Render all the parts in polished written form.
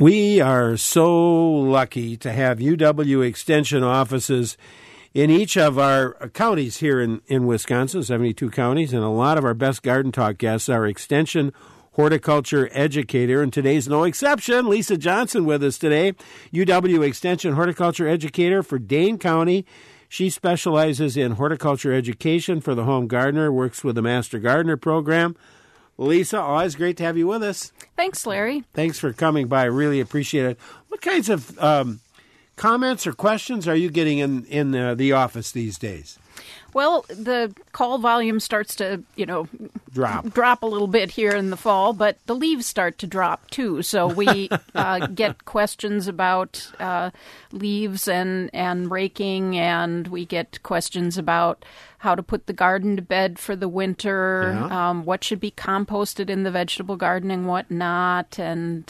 We are so lucky to have UW Extension offices in each of our counties here in Wisconsin, 72 counties, and a lot of our best Garden Talk guests are Extension horticulture educator, and today's no exception. Lisa Johnson with us today, UW Extension horticulture educator for Dane County. She specializes in horticulture education for the home gardener, works with the Master Gardener program. Lisa, always great to have you with us. Thanks, Larry. Thanks for coming by. Really appreciate it. What kinds of comments or questions are you getting in the office these days? Well, the call volume starts to, drop a little bit here in the fall, but the leaves start to drop too. So we get questions about leaves and raking, and we get questions about how to put the garden to bed for the winter, what should be composted in the vegetable garden and what not, and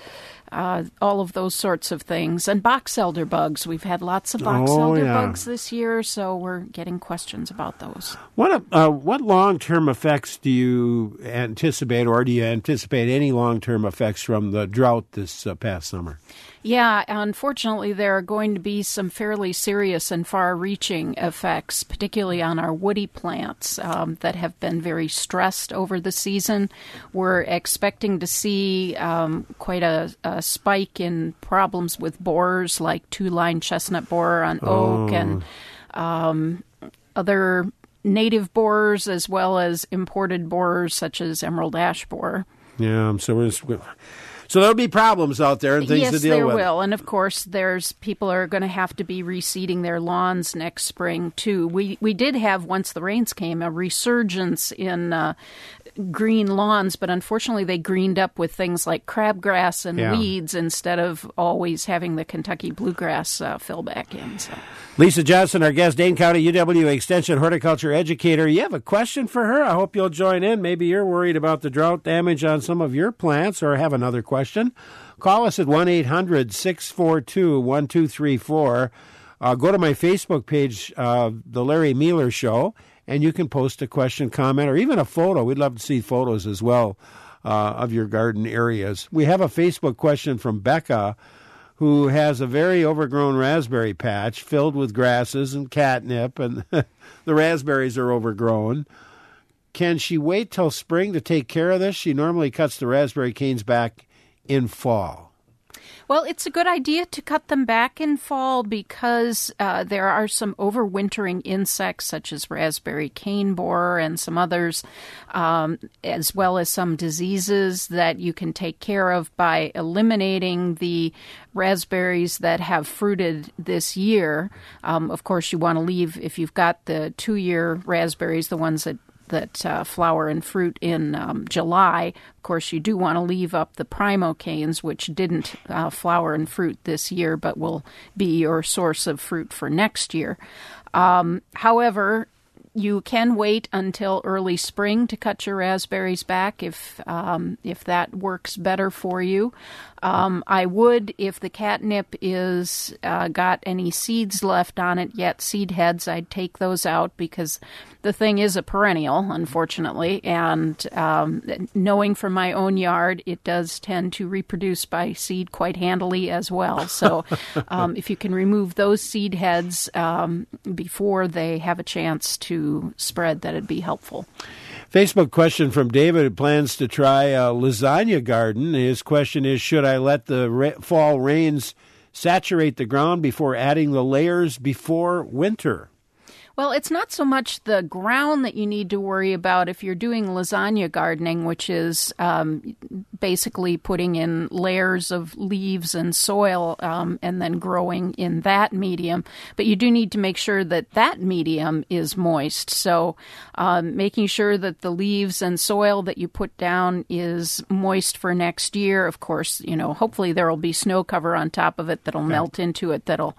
all of those sorts of things. And box elder bugs. We've had lots of box elder bugs this year, so we're getting questions about those. What long-term effects do you anticipate, or do you anticipate any long-term effects from the drought this past summer? Yeah, unfortunately, there are going to be some fairly serious and far-reaching effects, particularly on our woody plants that have been very stressed over the season. We're expecting to see quite a spike in problems with borers, like two-line chestnut borer on oak and other native borers, as well as imported borers such as emerald ash borer. Yeah, so there'll be problems out there and things to deal with. Yes, there will. And, of course, people are going to have to be reseeding their lawns next spring, too. We did have, once the rains came, a resurgence in green lawns, but unfortunately they greened up with things like crabgrass and weeds instead of always having the Kentucky bluegrass fill back in. So. Lisa Johnson, our guest, Dane County UW Extension horticulture educator. You have a question for her? I hope you'll join in. Maybe you're worried about the drought damage on some of your plants or have another question. Call us at 1-800-642-1234. Go to my Facebook page, The Larry Mueller Show, and you can post a question, comment, or even a photo. We'd love to see photos as well of your garden areas. We have a Facebook question from Becca, who has a very overgrown raspberry patch filled with grasses and catnip, and the raspberries are overgrown. Can she wait till spring to take care of this? She normally cuts the raspberry canes back in fall. Well, it's a good idea to cut them back in fall because there are some overwintering insects such as raspberry cane borer and some others, as well as some diseases that you can take care of by eliminating the raspberries that have fruited this year. Of course, you want to leave, if you've got the 2-year raspberries, the ones that flower and fruit in July. Of course, you do want to leave up the primo canes, which didn't flower and fruit this year, but will be your source of fruit for next year. However, you can wait until early spring to cut your raspberries back if that works better for you. I would, if the catnip is got any seeds left on it yet, seed heads, I'd take those out because the thing is a perennial, unfortunately, and knowing from my own yard, it does tend to reproduce by seed quite handily as well. So if you can remove those seed heads before they have a chance to spread, that'd be helpful. Facebook question from David who plans to try a lasagna garden. His question is, should I let the fall rains saturate the ground before adding the layers before winter? Well, it's not so much the ground that you need to worry about if you're doing lasagna gardening, which is basically putting in layers of leaves and soil and then growing in that medium. But you do need to make sure that that medium is moist. So making sure that the leaves and soil that you put down is moist for next year. Of course, hopefully there will be snow cover on top of it that'll melt into it, that'll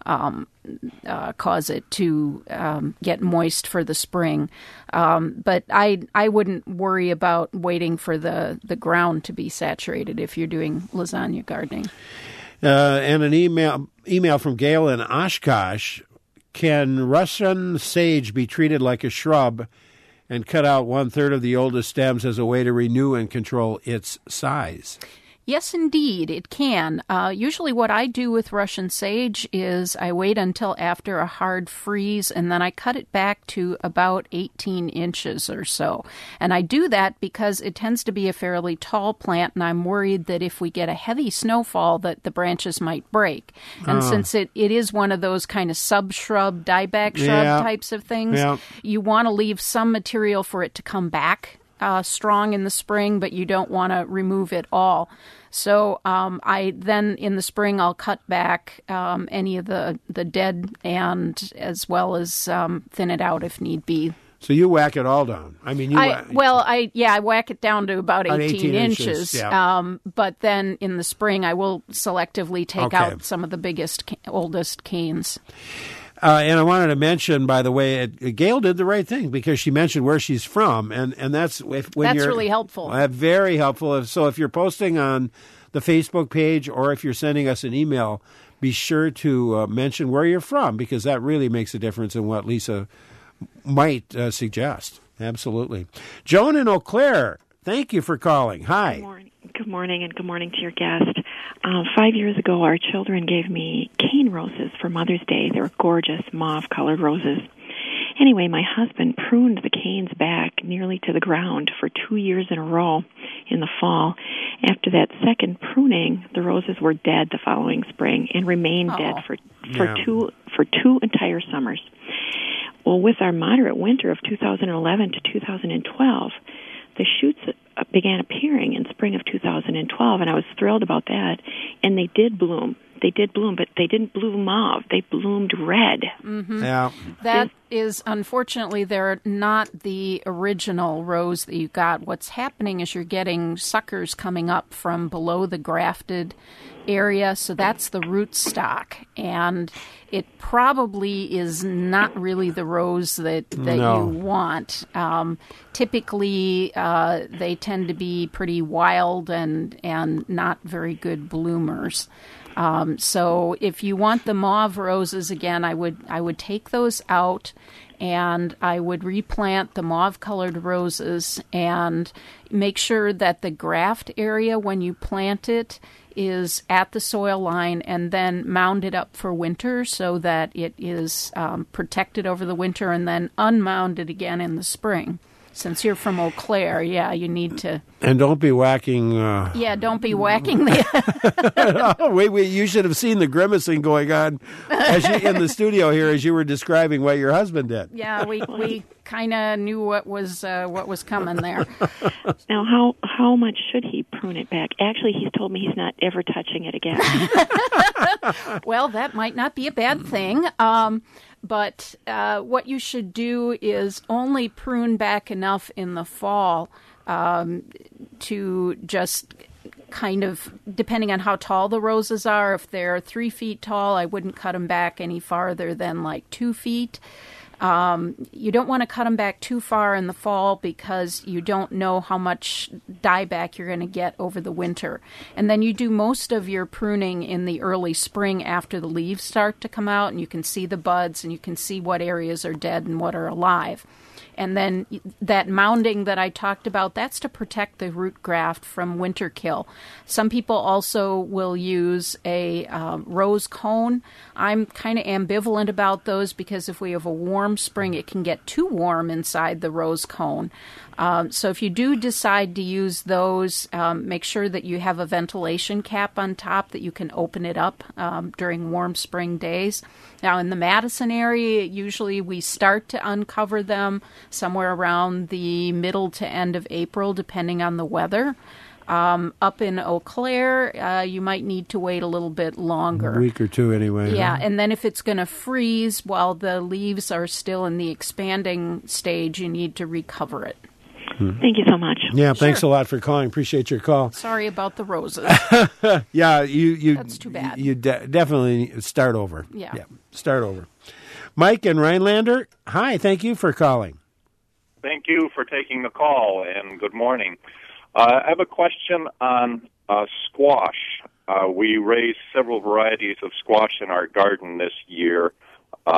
cause it to get moist for the spring. But I wouldn't worry about waiting for the ground to be saturated if you're doing lasagna gardening. And an email from Gail in Oshkosh. Can Russian sage be treated like a shrub and cut out 1/3 of the oldest stems as a way to renew and control its size? Yes, indeed, it can. Usually what I do with Russian sage is I wait until after a hard freeze, and then I cut it back to about 18 inches or so. And I do that because it tends to be a fairly tall plant, and I'm worried that if we get a heavy snowfall that the branches might break. And since it is one of those kind of sub-shrub, dieback shrub types of things, you want to leave some material for it to come back strong in the spring, but you don't want to remove it all. So I then in the spring I'll cut back any of the dead and as well as thin it out if need be. So you whack it all down. I mean, I whack it down to about 18 inches. Yeah. But then in the spring I will selectively take out some of the biggest, oldest canes. And I wanted to mention, by the way, Gail did the right thing because she mentioned where she's from, and that's that's really helpful. Very helpful. So if you're posting on the Facebook page or if you're sending us an email, be sure to mention where you're from because that really makes a difference in what Lisa might suggest. Absolutely. Joan in Eau Claire, thank you for calling. Hi. Good morning, and good morning to your guest. 5 years ago, our children gave me cane roses for Mother's Day. They were gorgeous, mauve-colored roses. Anyway, my husband pruned the canes back nearly to the ground for 2 years in a row in the fall. After that second pruning, the roses were dead the following spring and remained dead for two entire summers. Well, with our moderate winter of 2011 to 2012, the shoots began appearing in spring of 2012, and I was thrilled about that. And they did bloom. But they didn't bloom mauve. They bloomed red. Mm-hmm. Yeah. That is, unfortunately, they're not the original rose that you got. What's happening is you're getting suckers coming up from below the grafted area, so that's the root stock. And it probably is not really the rose that you want. Typically, they tend to be pretty wild and not very good bloomers. So if you want the mauve roses again, I would take those out and I would replant the mauve-colored roses and make sure that the graft area when you plant it is at the soil line and then mound it up for winter so that it is protected over the winter and then unmounded again in the spring. Since you're from Eau Claire, you need to... And don't be whacking... don't be whacking the... Wait, you should have seen the grimacing going on in the studio here as you were describing what your husband did. Yeah, we kind of knew what was coming there. Now, how much should he prune it back? Actually, he's told me he's not ever touching it again. Well, that might not be a bad thing. But what you should do is only prune back enough in the fall to just kind of, depending on how tall the roses are, if they're 3 feet tall, I wouldn't cut them back any farther than like 2 feet. You don't want to cut them back too far in the fall because you don't know how much dieback you're going to get over the winter. And then you do most of your pruning in the early spring after the leaves start to come out and you can see the buds and you can see what areas are dead and what are alive. And then that mounding that I talked about, that's to protect the root graft from winter kill. Some people also will use a rose cone. I'm kind of ambivalent about those because if we have a warm spring, it can get too warm inside the rose cone. So if you do decide to use those, make sure that you have a ventilation cap on top that you can open it up during warm spring days. Now, in the Madison area, usually we start to uncover them somewhere around the middle to end of April, depending on the weather. Up in Eau Claire, you might need to wait a little bit longer. A week or two anyway. Yeah, and then if it's going to freeze while the leaves are still in the expanding stage, you need to recover it. Thank you so much. Yeah, thanks a lot for calling. Appreciate your call. Sorry about the roses. Yeah, you. That's too bad. You definitely start over. Yeah, start over. Mike and Rhinelander, hi. Thank you for calling. Thank you for taking the call, and good morning. I have a question on squash. We raised several varieties of squash in our garden this year: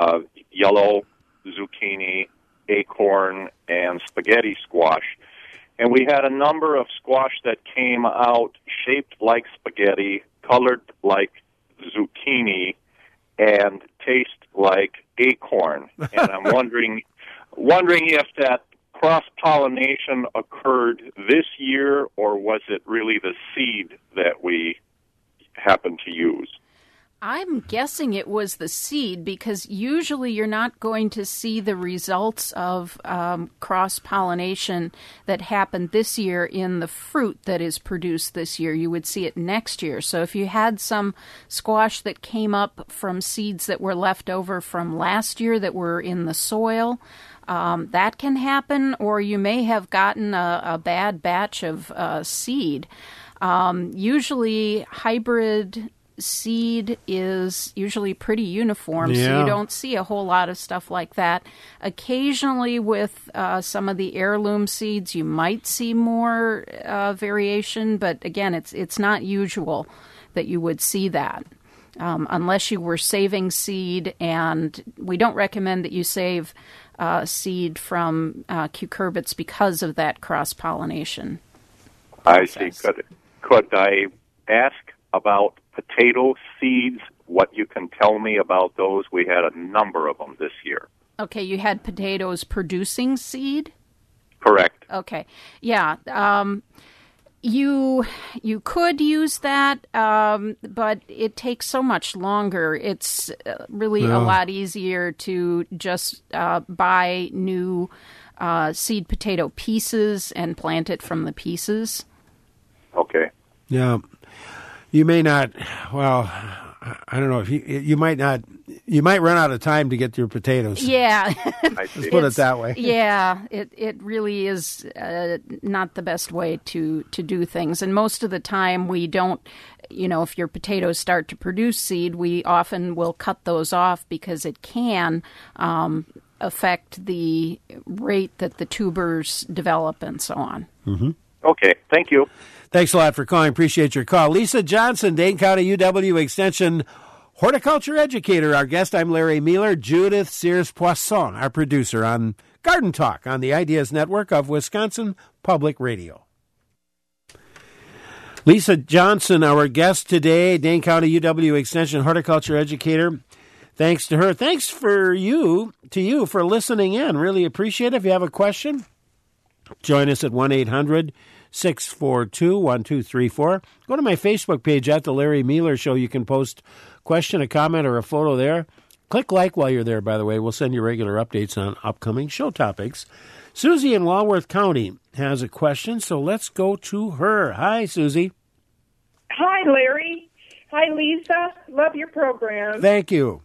yellow, zucchini, acorn, and spaghetti squash. And we had a number of squash that came out shaped like spaghetti, colored like zucchini, and taste like acorn. And I'm wondering if that cross-pollination occurred this year, or was it really the seed that we happened to use? I'm guessing it was the seed, because usually you're not going to see the results of cross-pollination that happened this year in the fruit that is produced this year. You would see it next year. So if you had some squash that came up from seeds that were left over from last year that were in the soil, that can happen, or you may have gotten a bad batch of seed. Usually hybrid seed is usually pretty uniform, so you don't see a whole lot of stuff like that. Occasionally with some of the heirloom seeds, you might see more variation, but again, it's not usual that you would see that. Unless you were saving seed, and we don't recommend that you save seed from cucurbits because of that cross-pollination. I see. Could I ask about potato seeds, what you can tell me about those? We had a number of them this year. Okay, you had potatoes producing seed? Correct. Okay, yeah. You could use that, but it takes so much longer. It's really a lot easier to just buy new seed potato pieces and plant it from the pieces. Okay. Yeah. You may not, well, I don't know, if you might not, you might run out of time to get your potatoes. Yeah. Let's put it that way. Yeah, it really is not the best way to do things. And most of the time we don't, if your potatoes start to produce seed, we often will cut those off because it can affect the rate that the tubers develop and so on. Mm-hmm. Okay, thank you. Thanks a lot for calling. Appreciate your call. Lisa Johnson, Dane County UW Extension horticulture educator. Our guest, I'm Larry Mueller. Judith Sears-Poisson, our producer on Garden Talk on the Ideas Network of Wisconsin Public Radio. Lisa Johnson, our guest today, Dane County UW Extension horticulture educator. Thanks to her. Thanks to you for listening in. Really appreciate it. If you have a question, join us at 1-800-642-1234. Go to my Facebook page at The Larry Mueller Show. You can post a question, a comment, or a photo there. Click like while you're there, by the way. We'll send you regular updates on upcoming show topics. Susie in Walworth County has a question, so let's go to her. Hi, Susie. Hi, Larry. Hi, Lisa. Love your program. Thank you.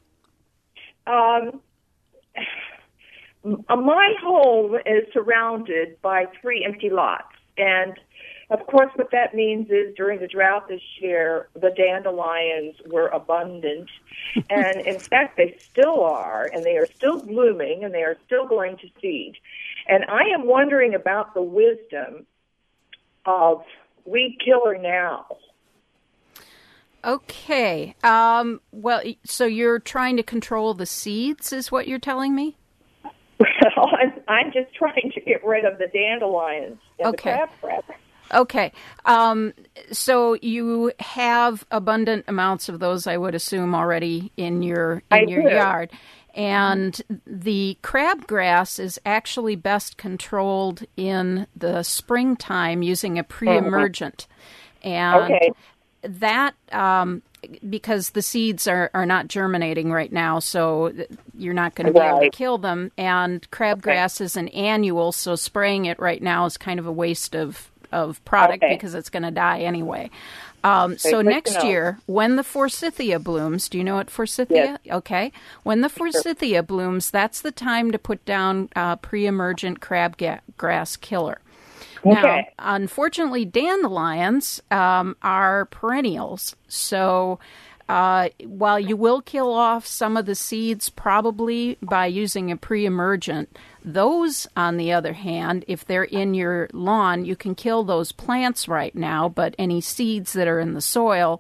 My home is surrounded by 3 empty lots. And, of course, what that means is during the drought this year, the dandelions were abundant. And, in fact, they still are, and they are still blooming, and they are still going to seed. And I am wondering about the wisdom of weed killer now. Okay. Well, so you're trying to control the seeds, is what you're telling me? Well, I'm just trying to get rid of the dandelions and the crabgrass. Okay. So you have abundant amounts of those, I would assume, already in your yard. And the crabgrass is actually best controlled in the springtime using a pre-emergent. And that, because the seeds are not germinating right now, so you're not going to be able to kill them. And crabgrass is an annual, so spraying it right now is kind of a waste of product because it's going to die anyway. So next year, when the forsythia blooms, do you know what forsythia? Yes. Okay. When the forsythia blooms, that's the time to put down pre-emergent crabgrass killer. Now, unfortunately, dandelions are perennials, so while you will kill off some of the seeds probably by using a pre-emergent, those, on the other hand, if they're in your lawn, you can kill those plants right now, but any seeds that are in the soil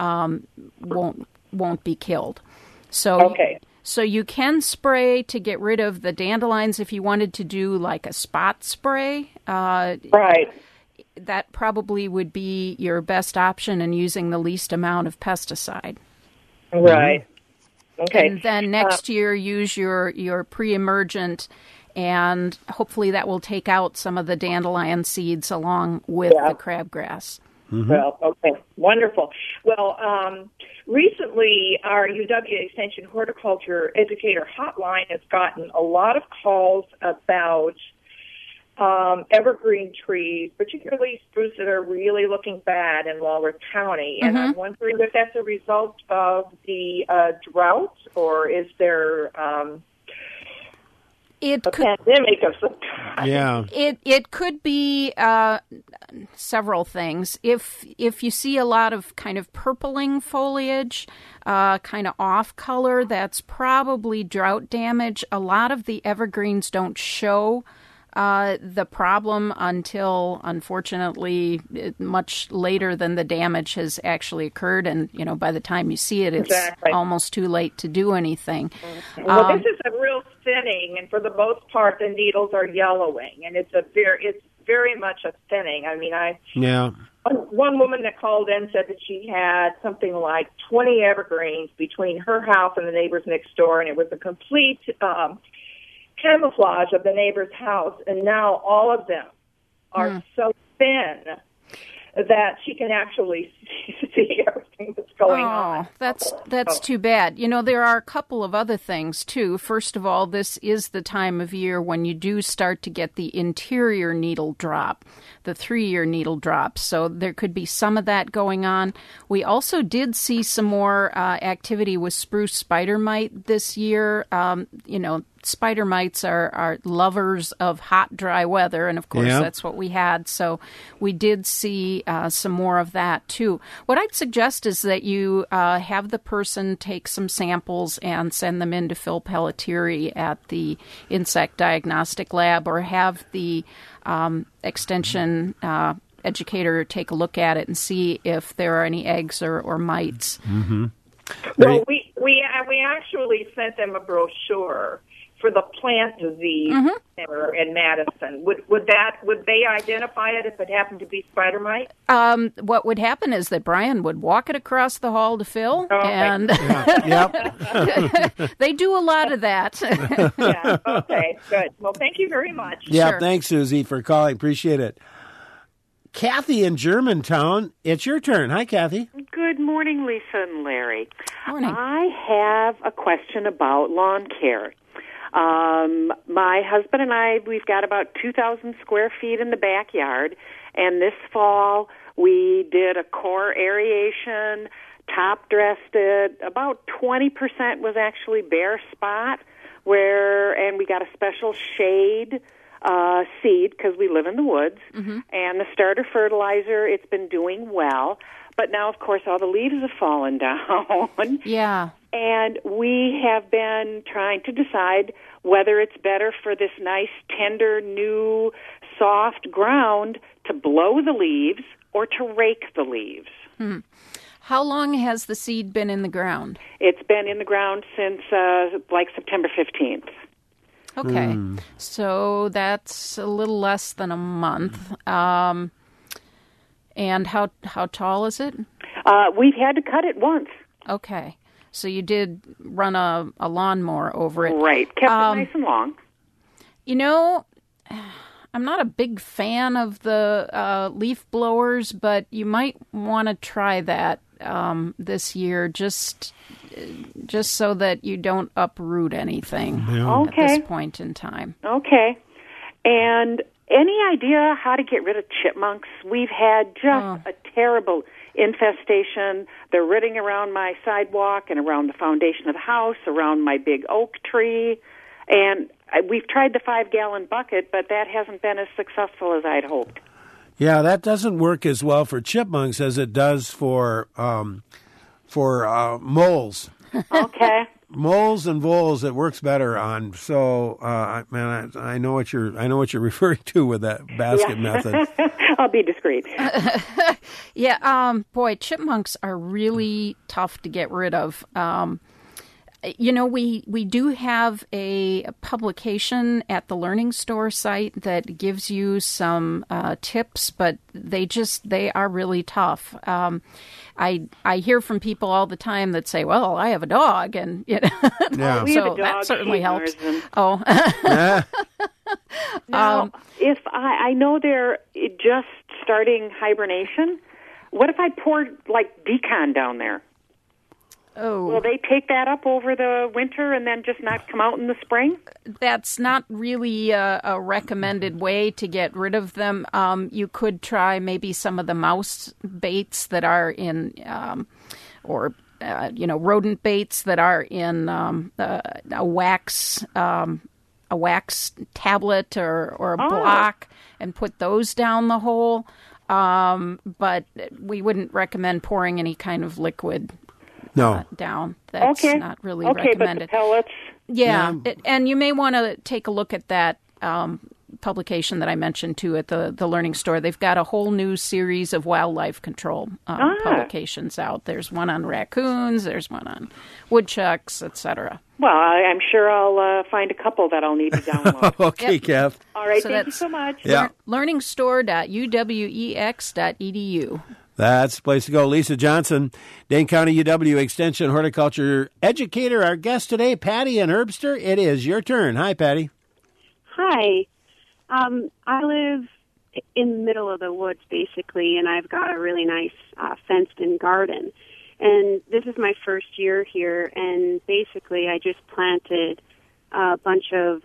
won't be killed. So you can spray to get rid of the dandelions if you wanted to do like a spot spray. Right. That probably would be your best option in using the least amount of pesticide. Right. Okay. And then next year, use your pre-emergent, and hopefully that will take out some of the dandelion seeds along with the crabgrass. Mm-hmm. Well, okay, wonderful. Well, recently our UW Extension Horticulture Educator Hotline has gotten a lot of calls about evergreen trees, particularly spruce that are really looking bad in Walworth County. And I'm wondering if that's a result of the drought, or is there a pandemic of some kind? Yeah. It could be several things. If you see a lot of kind of purpling foliage, kind of off color, that's probably drought damage. A lot of the evergreens don't show the problem until, unfortunately, much later than the damage has actually occurred. And, by the time you see it, it's almost too late to do anything. Well, this is a real thinning, and for the most part, the needles are yellowing, and it's very much a thinning. I mean, one woman that called in said that she had something like 20 evergreens between her house and the neighbors next door, and it was a complete camouflage of the neighbor's house, and now all of them are so thin that she can actually see everything that's going on. That's too bad. There are a couple of other things, too. First of all, this is the time of year when you do start to get the interior needle drop, the 3-year needle drop. So there could be some of that going on. We also did see some more activity with spruce spider mite this year. Spider mites are lovers of hot, dry weather, and of course that's what we had. So we did see some more of that too. What I'd suggest is that you have the person take some samples and send them in to Phil Pelletieri at the Insect Diagnostic Lab, or have the extension educator take a look at it and see if there are any eggs or mites. Mm-hmm. Well, we actually sent them a brochure for the plant disease center in Madison. Would they identify it if it happened to be spider mite? What would happen is that Brian would walk it across the hall to Phil, and they do a lot of that. Yeah. Okay. Good. Well, thank you very much. Yeah. Sure. Thanks, Susie, for calling. Appreciate it. Kathy in Germantown, it's your turn. Hi, Kathy. Good morning, Lisa and Larry. Morning. I have a question about lawn care. My husband and I, we've got about 2,000 square feet in the backyard, and this fall we did a core aeration, top dressed it. About 20% was actually bare spot, and we got a special shade seed because we live in the woods, and the starter fertilizer, it's been doing well. But now, of course, all the leaves have fallen down. Yeah. And we have been trying to decide whether it's better for this nice, tender, new, soft ground to blow the leaves or to rake the leaves. How long has the seed been in the ground? It's been in the ground since September 15th. Okay. So that's a little less than a month. And how tall is it? We've had to cut it once. Okay. So you did run a lawnmower over it. Right. Kept it nice and long. I'm not a big fan of the leaf blowers, but you might want to try that this year, just so that you don't uproot anything at this point in time. Okay. And any idea how to get rid of chipmunks? We've had just a terrible infestation. They're rooting around my sidewalk and around the foundation of the house, around my big oak tree. And we've tried the 5-gallon bucket, but that hasn't been as successful as I'd hoped. Yeah, that doesn't work as well for chipmunks as it does for moles. Okay. Moles and voles, it works better on. So, I know what you're referring to with that basket method. I'll be discreet. Yeah, boy, chipmunks are really tough to get rid of. We do have a publication at the Learning Store site that gives you some tips, but they are really tough. I hear from people all the time that say, "Well, I have a dog," and we have a dog, that certainly helps. Oh, now, if I know they're just starting hibernation, what if I poured like decon down there? Oh. Will they take that up over the winter and then just not come out in the spring? That's not really a recommended way to get rid of them. You could try maybe some of the mouse baits that are in, rodent baits that are in a wax tablet or a block, and put those down the hole. But we wouldn't recommend pouring any kind of liquid. Down. That's not really recommended. But the pellets? Yeah. And you may want to take a look at that publication that I mentioned, too, at the Learning Store. They've got a whole new series of wildlife control publications out. There's one on raccoons, there's one on woodchucks, etc. Well, I'm sure I'll find a couple that I'll need to download. Okay, Kath. All right, thank you so much. Yeah. learningstore.uwex.edu. That's the place to go. Lisa Johnson, Dane County UW Extension Horticulture Educator. Our guest today, Patty in Herbster. It is your turn. Hi, Patty. Hi. I live in the middle of the woods, basically, and I've got a really nice fenced-in garden. And this is my first year here, and basically I just planted a bunch of,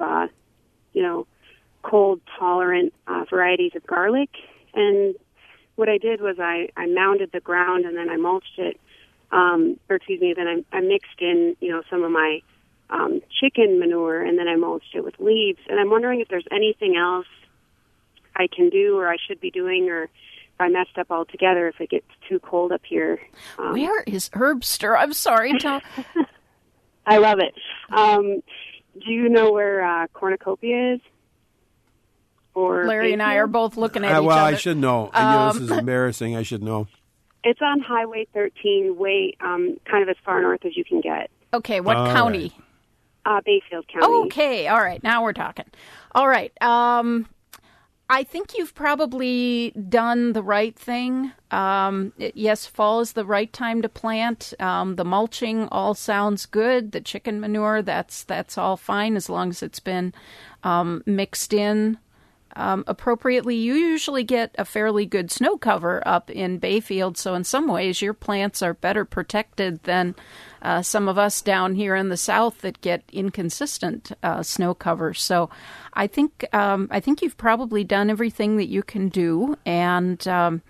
cold-tolerant varieties of garlic. And what I did was I mounded the ground, and then I mulched it, then I mixed in, some of my chicken manure, and then I mulched it with leaves. And I'm wondering if there's anything else I can do or I should be doing, or if I messed up altogether if it gets too cold up here. Where is Herbster? I'm sorry. I love it. Do you know where Cornucopia is? Or Larry and I are both looking at each other. Well, I should know. This is embarrassing. I should know. It's on Highway 13, kind of as far north as you can get. Okay, what county? Right. Bayfield County. Okay, all right. Now we're talking. All right. I think you've probably done the right thing. Yes, fall is the right time to plant. The mulching all sounds good. The chicken manure, that's all fine as long as it's been mixed in appropriately. You usually get a fairly good snow cover up in Bayfield, so in some ways your plants are better protected than some of us down here in the south that get inconsistent snow cover. So I think you've probably done everything that you can do, and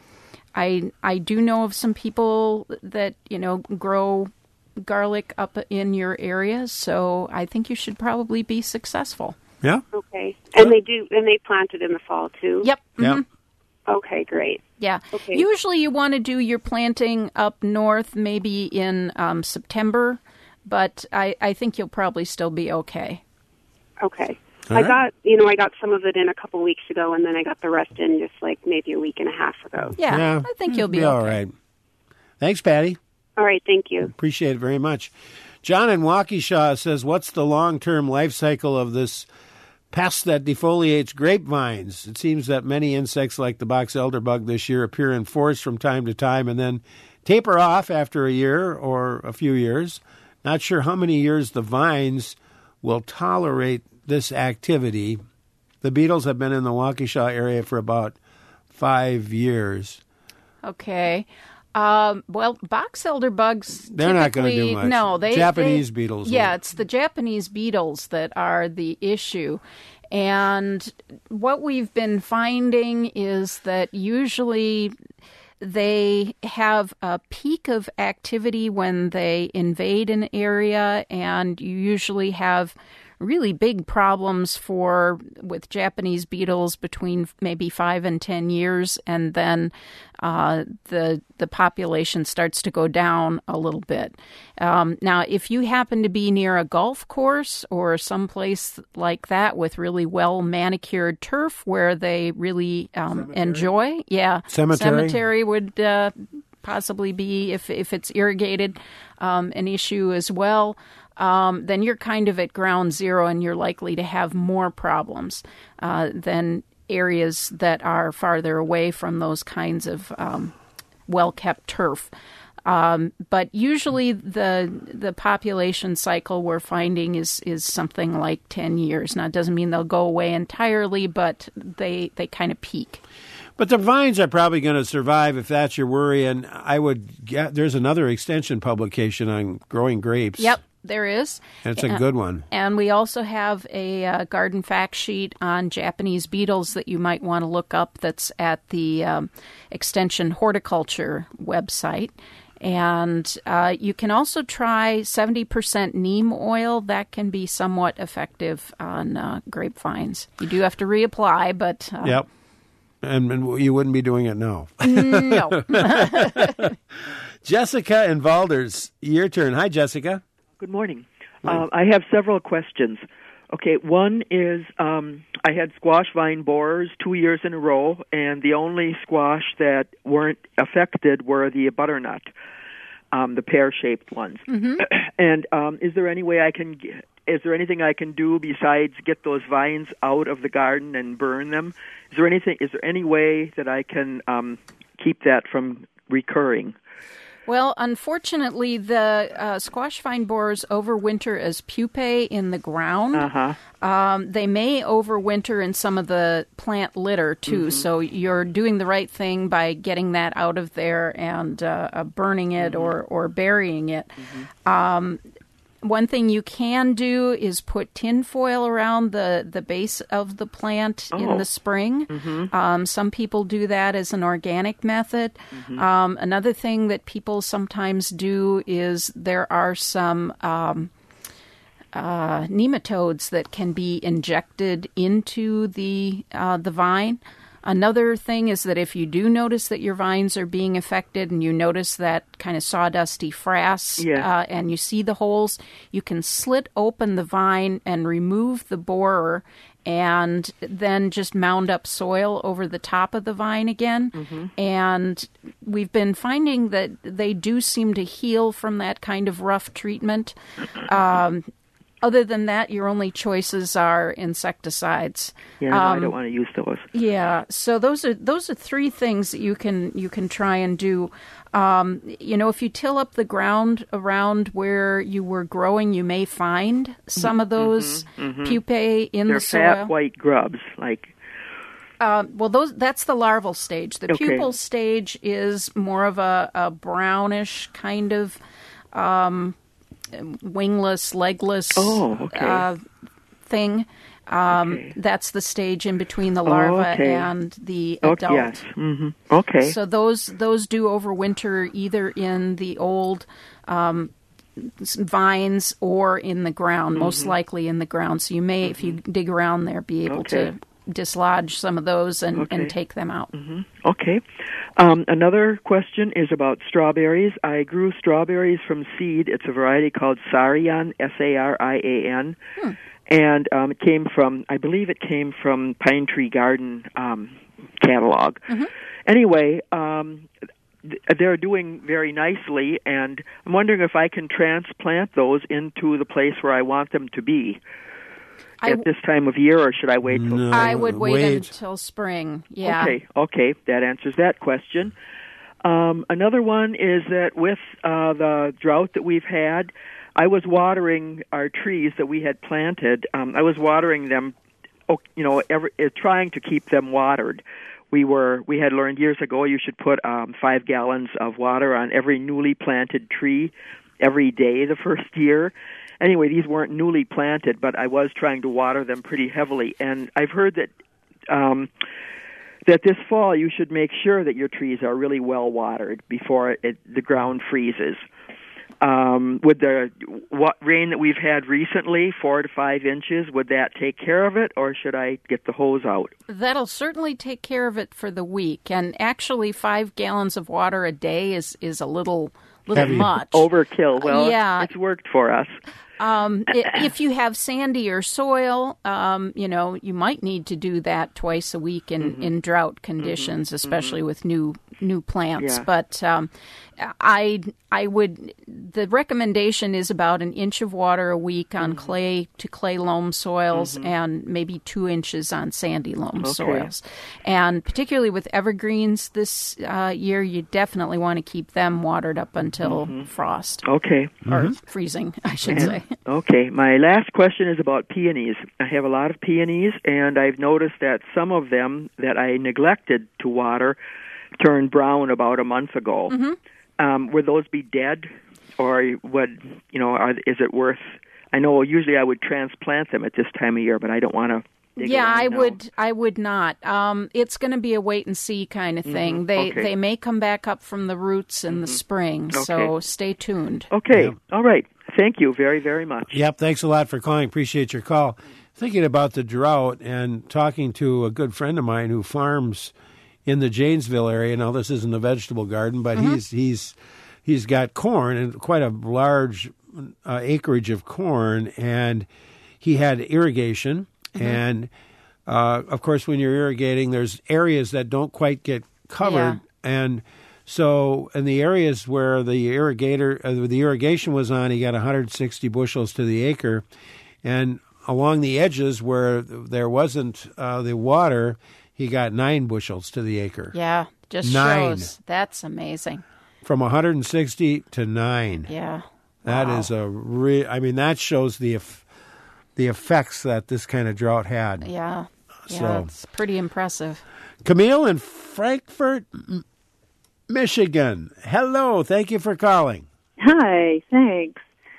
I do know of some people that grow garlic up in your area, so I think you should probably be successful. Yeah. Okay. And they plant it in the fall too? Yep. Yeah. Mm-hmm. Okay, great. Yeah. Okay. Usually you want to do your planting up north maybe in September, but I think you'll probably still be okay. Okay. All right. I got some of it in a couple weeks ago, and then I got the rest in just like maybe a week and a half ago. Yeah. I think you'll be okay. All right. Thanks, Patty. All right, thank you. Appreciate it very much. John in Waukesha says, what's the long-term life cycle of this pest that defoliates grapevines? It seems that many insects like the box elderbug this year appear in force from time to time and then taper off after a year or a few years. Not sure how many years the vines will tolerate this activity. The beetles have been in the Waukesha area for about 5 years. Okay. Well, box elder bugs, they're not going to do much. No, Japanese beetles. Yeah, it's the Japanese beetles that are the issue. And what we've been finding is that usually they have a peak of activity when they invade an area, and you usually have really big problems with Japanese beetles between maybe 5 and 10 years, and then the population starts to go down a little bit. Now, if you happen to be near a golf course or someplace like that with really well manicured turf where they really enjoy, cemetery would possibly be, if it's irrigated, an issue as well. Then you're kind of at ground zero, and you're likely to have more problems than areas that are farther away from those kinds of well-kept turf. But usually the population cycle we're finding is something like 10 years. Now, it doesn't mean they'll go away entirely, but they kind of peak. But the vines are probably going to survive if that's your worry. And I would get, there's another extension publication on growing grapes. Yep, there is. And it's a good one. And we also have a garden fact sheet on Japanese beetles that you might want to look up that's at the Extension Horticulture website. And you can also try 70% neem oil. That can be somewhat effective on grapevines. You do have to reapply, but... Yep. And you wouldn't be doing it now. No. Jessica in Valders, your turn. Hi, Jessica. Good morning. I have several questions. Okay, one is I had squash vine borers 2 years in a row, and the only squash that weren't affected were the butternut, the pear-shaped ones. Mm-hmm. And is there any way is there anything I can do besides get those vines out of the garden and burn them? Is there any way that I can keep that from recurring? Well, unfortunately, the squash vine borers overwinter as pupae in the ground. Uh-huh. They may overwinter in some of the plant litter, too. Mm-hmm. So you're doing the right thing by getting that out of there and burning it or burying it. Mm-hmm. One thing you can do is put tinfoil around the base of the plant in the spring. Mm-hmm. Some people do that as an organic method. Mm-hmm. Another thing that people sometimes do is there are some nematodes that can be injected into the vine. Another thing is that if you do notice that your vines are being affected and you notice that kind of sawdusty frass and you see the holes, you can slit open the vine and remove the borer and then just mound up soil over the top of the vine again. Mm-hmm. And we've been finding that they do seem to heal from that kind of rough treatment. Other than that, your only choices are insecticides. Yeah, no, I don't want to use those. Yeah, so those are three things that you can try and do. If you till up the ground around where you were growing, you may find some of those pupae in the soil. They're fat white grubs, like. That's the larval stage. The pupal stage is more of a brownish kind of. Wingless, legless thing. That's the stage in between the larva and the adult. Yes. Mm-hmm. Okay. So those do overwinter either in the old vines or in the ground, most likely in the ground. So you may, if you dig around there, be able to dislodge some of those and take them out. Mm-hmm. Okay. Another question is about strawberries. I grew strawberries from seed. It's a variety called Sarian, Sarian. And it came from, I believe it came from Pine Tree Garden catalog. Mm-hmm. Anyway, they're doing very nicely, and I'm wondering if I can transplant those into the place where I want them to be. At this time of year, or should I wait till spring? I would wait until spring, yeah. Okay, that answers that question. Another one is that with the drought that we've had, I was watering our trees that we had planted. I was watering them, trying to keep them watered. We had learned years ago you should put 5 gallons of water on every newly planted tree every day the first year. Anyway, these weren't newly planted, but I was trying to water them pretty heavily. And I've heard that that this fall you should make sure that your trees are really well watered before the ground freezes. Would the rain that we've had recently, 4 to 5 inches, would that take care of it, or should I get the hose out? That'll certainly take care of it for the week. And actually, 5 gallons of water a day is a little much. Overkill. Well, it's worked for us. If you have sandier soil, you might need to do that twice a week in drought conditions, especially with new new plants. Yeah. But I would. The recommendation is about 1 inch of water a week on clay to clay loam soils, and maybe 2 inches on sandy loam soils. And particularly with evergreens this year, you definitely want to keep them watered up until frost. Okay. Or freezing, I should say. Okay. My last question is about peonies. I have a lot of peonies, and I've noticed that some of them that I neglected to water turned brown about a month ago. Would those be dead, or would is it worth? I know usually I would transplant them at this time of year, but I don't want to. I would not. It's going to be a wait and see kind of thing. They may come back up from the roots in the spring, so stay tuned. Okay, all right. Thank you very, very much. Yep, thanks a lot for calling. Appreciate your call. Thinking about the drought and talking to a good friend of mine who farms in the Janesville area. Now, this isn't a vegetable garden, but he's got corn and quite a large acreage of corn, and he had irrigation. And, of course, when you're irrigating, there's areas that don't quite get covered. And so in the areas where the irrigation was on, he got 160 bushels to the acre. And along the edges where there wasn't the water, he got 9 bushels to the acre. Yeah, just 9. shows. That's amazing. From 160 to 9. Yeah. That is that shows the effects that this kind of drought had. Yeah. So, it's pretty impressive. Camille in Frankfort, Michigan. Hello. Thank you for calling. Hi. Thanks.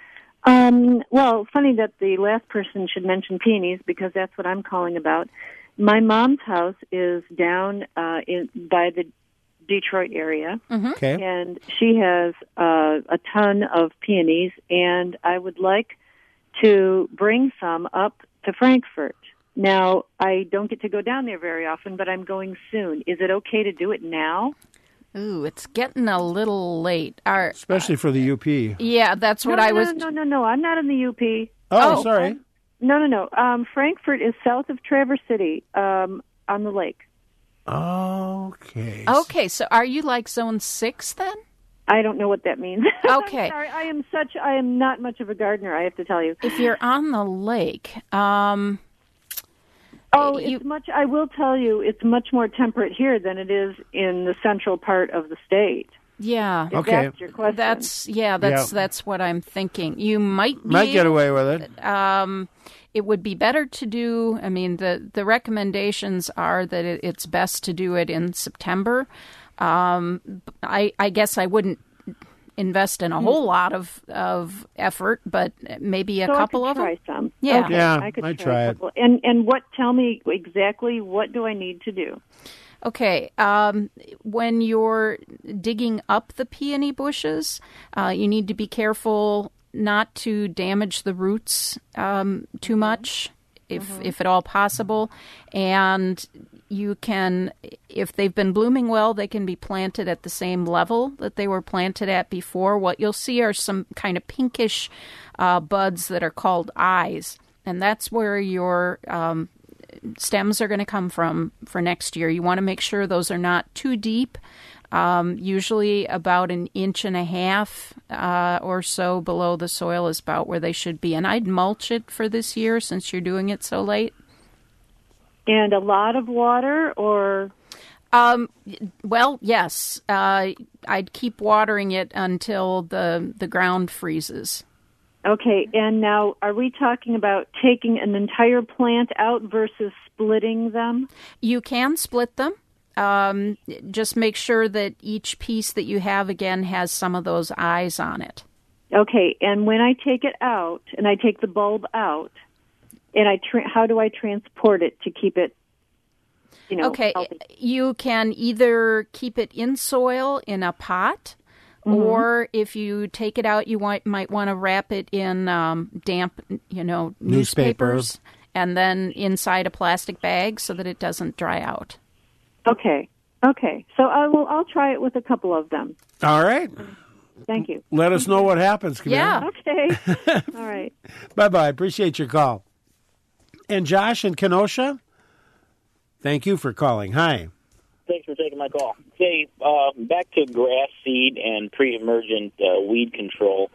Well, funny that the last person should mention peonies because that's what I'm calling about. My mom's house is down by the Detroit area, Okay. and she has a ton of peonies, and I would like to bring some up to Frankfort. Now, I don't get to go down there very often, but I'm going soon. Is it okay to do it now? Ooh, it's getting a little late. Especially for the UP. Yeah, that's what I was... No, I'm not in the UP. Oh, sorry. No. Frankfort is south of Traverse City, on the lake. Okay. Okay, so are you like Zone 6 then? I don't know what that means. Okay. I'm sorry, I am not much of a gardener, I have to tell you. If you're on the lake, it's much. I will tell you, it's much more temperate here than it is in the central part of the state. Yeah. If that's your question. That's what I'm thinking. You might get away with it. It would be better to do. I mean, the recommendations are that it's best to do it in September. I guess I wouldn't invest in a whole lot of effort, but maybe a couple of them. Try some. Yeah, okay. Yeah, I could I'd try try a couple. And what? Tell me exactly what do I need to do? Okay, when you're digging up the peony bushes, you need to be careful not to damage the roots too much, if at all possible. And you can, if they've been blooming well, they can be planted at the same level that they were planted at before. What you'll see are some kind of pinkish buds that are called eyes, and that's where your stems are going to come from for next year. You want to make sure those are not too deep, usually about 1.5 inches or so below the soil is about where they should be. And I'd mulch it for this year since you're doing it so late. And a lot of water, or? Well, yes. I'd keep watering it until the ground freezes. Okay, and now are we talking about taking an entire plant out versus splitting them? You can split them. Just make sure that each piece that you have, again, has some of those eyes on it. Okay, and when I take it out, and I take the bulb out, and how do I transport it to keep it, okay, healthy? You can either keep it in soil in a pot, or if you take it out, you might want to wrap it in damp, newspapers, and then inside a plastic bag so that it doesn't dry out. Okay. So I'll try it with a couple of them. All right. Thank you. Let us know what happens, Camille. Yeah. Okay. All right. Bye-bye. Appreciate your call. And Josh in Kenosha, thank you for calling. Hi. Thanks for taking my call. Say, back to grass seed and pre-emergent weed control.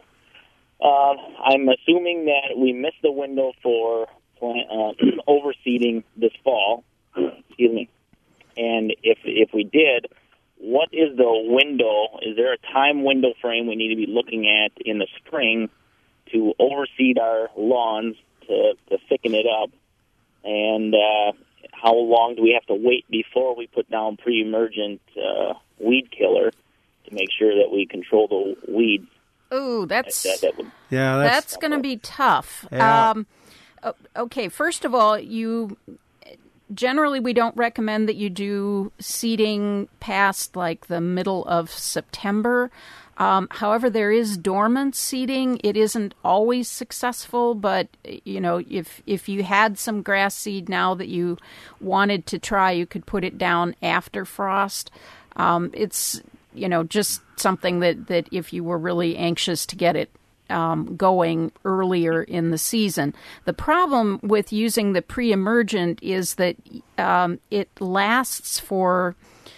I'm assuming that we missed the window for overseeding this fall. Excuse me. And if we did, what is the window? Is there a time window frame we need to be looking at in the spring to overseed our lawns to thicken it up? And how long do we have to wait before we put down pre-emergent weed killer to make sure that we control the weeds? Ooh, that's going to be tough. Yeah. Okay, first of all, generally we don't recommend that you do seeding past like the middle of September. However, there is dormant seeding. It isn't always successful, but if you had some grass seed now that you wanted to try, you could put it down after frost. It's just something that if you were really anxious to get it going earlier in the season. The problem with using the pre-emergent is that it lasts for,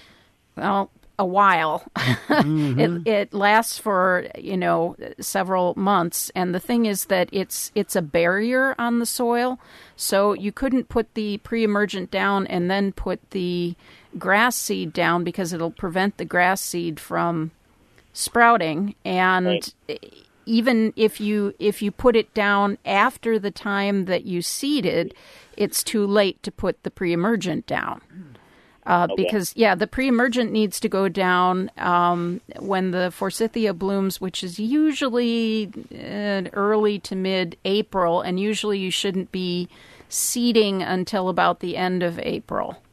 a while. Mm-hmm. It lasts for, several months. And the thing is that it's a barrier on the soil. So you couldn't put the pre-emergent down and then put the grass seed down because it'll prevent the grass seed from sprouting. And right. Even if you put it down after the time that you seeded, it's too late to put the pre-emergent down. Because the pre-emergent needs to go down when the forsythia blooms, which is usually early to mid-April, and usually you shouldn't be seeding until about the end of April.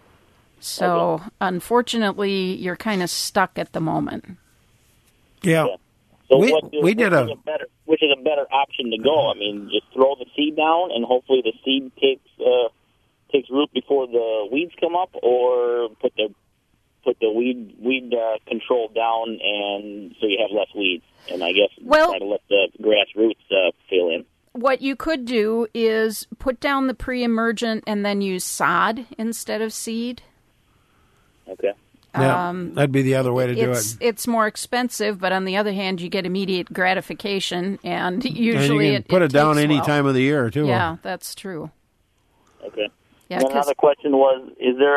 So, unfortunately, you're kind of stuck at the moment. Yeah. So which is a better option to go? I mean, just throw the seed down, and hopefully the seed takes root before the weeds come up, or put the weed control down, and so you have less weeds. And I guess try to let the grass roots fill in. What you could do is put down the pre-emergent and then use sod instead of seed. Okay. Yeah, that'd be the other way to do it. It's more expensive, but on the other hand, you get immediate gratification, and usually and you can put it down any well. time of the year, too. Yeah, that's true. Okay. Yeah, and another question was: Is there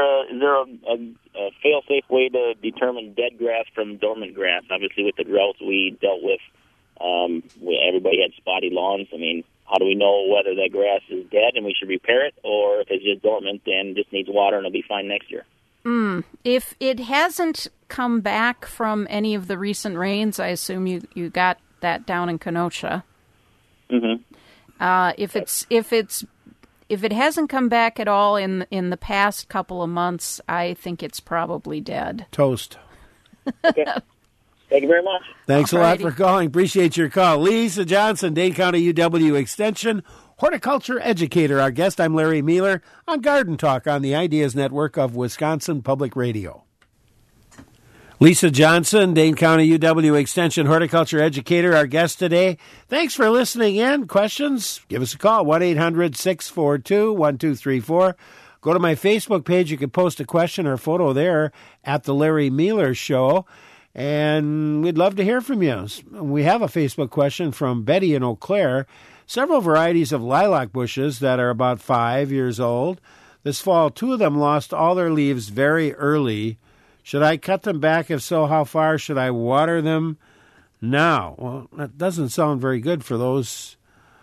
a fail-safe way to determine dead grass from dormant grass? Obviously, with the droughts we dealt with, everybody had spotty lawns. I mean, how do we know whether that grass is dead and we should repair it, or if it's just dormant and just needs water and it'll be fine next year? If it hasn't come back from any of the recent rains, I assume you got that down in Kenosha. Mm-hmm. If it hasn't come back at all in the past couple of months, I think it's probably dead. Toast. Okay. Thank you very much. Thanks a lot for calling. Appreciate your call. Lisa Johnson, Dane County UW Extension, horticulture educator. Our guest, I'm Larry Mueller on Garden Talk on the Ideas Network of Wisconsin Public Radio. Lisa Johnson, Dane County UW Extension horticulture educator, our guest today. Thanks for listening in. Questions? Give us a call, 1-800-642-1234. Go to my Facebook page. You can post a question or photo there at The Larry Mueller Show. And we'd love to hear from you. We have a Facebook question from Betty in Eau Claire. Several varieties of lilac bushes that are about 5 years old. This fall, 2 of them lost all their leaves very early. Should I cut them back? If so, how far should I water them now? Well, that doesn't sound very good for those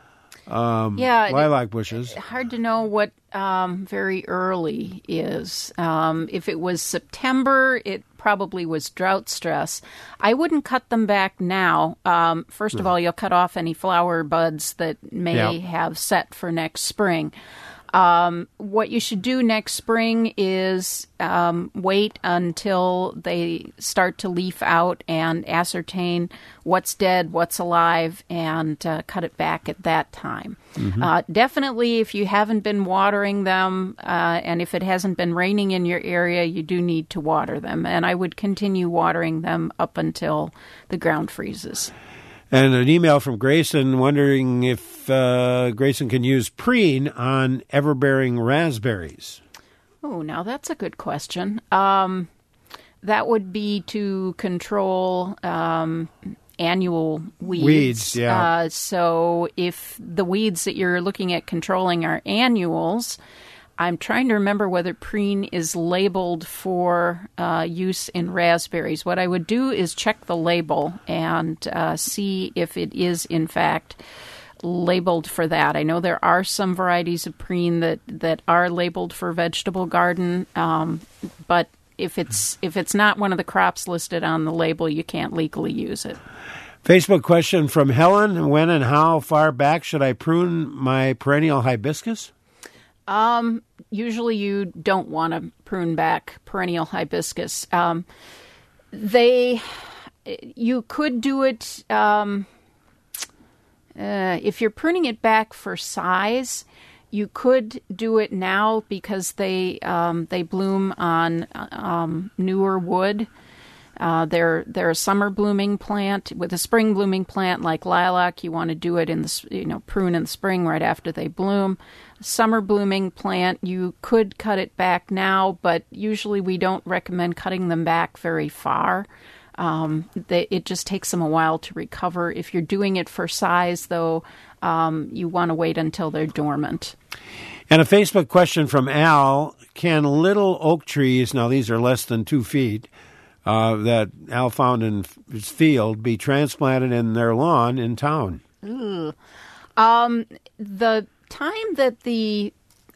lilac bushes. Hard to know what very early is. If it was September, it probably was drought stress. I wouldn't cut them back now. First of all, you'll cut off any flower buds that may have set for next spring. What you should do next spring is wait until they start to leaf out and ascertain what's dead, what's alive, and cut it back at that time. Mm-hmm. Definitely, if you haven't been watering them and if it hasn't been raining in your area, you do need to water them. And I would continue watering them up until the ground freezes. And an email from Grayson wondering if Grayson can use preen on everbearing raspberries. Oh, now that's a good question. That would be to control annual weeds. Weeds, yeah. So if the weeds that you're looking at controlling are annuals, I'm trying to remember whether preen is labeled for use in raspberries. What I would do is check the label and see if it is, in fact, labeled for that. I know there are some varieties of preen that are labeled for vegetable garden, but if it's not one of the crops listed on the label, you can't legally use it. Facebook question from Helen. When and how far back should I prune my perennial hibiscus? Usually you don't want to prune back perennial hibiscus. You could do it if you're pruning it back for size. You could do it now because they bloom on newer wood. They're a summer blooming plant. With a spring blooming plant like lilac, you want to do it prune in the spring right after they bloom. Summer blooming plant, you could cut it back now, but usually we don't recommend cutting them back very far. It just takes them a while to recover. If you're doing it for size, though, you want to wait until they're dormant. And a Facebook question from Al. Can little oak trees, now these are less than 2 feet, that Al found in his field, be transplanted in their lawn in town? The time that the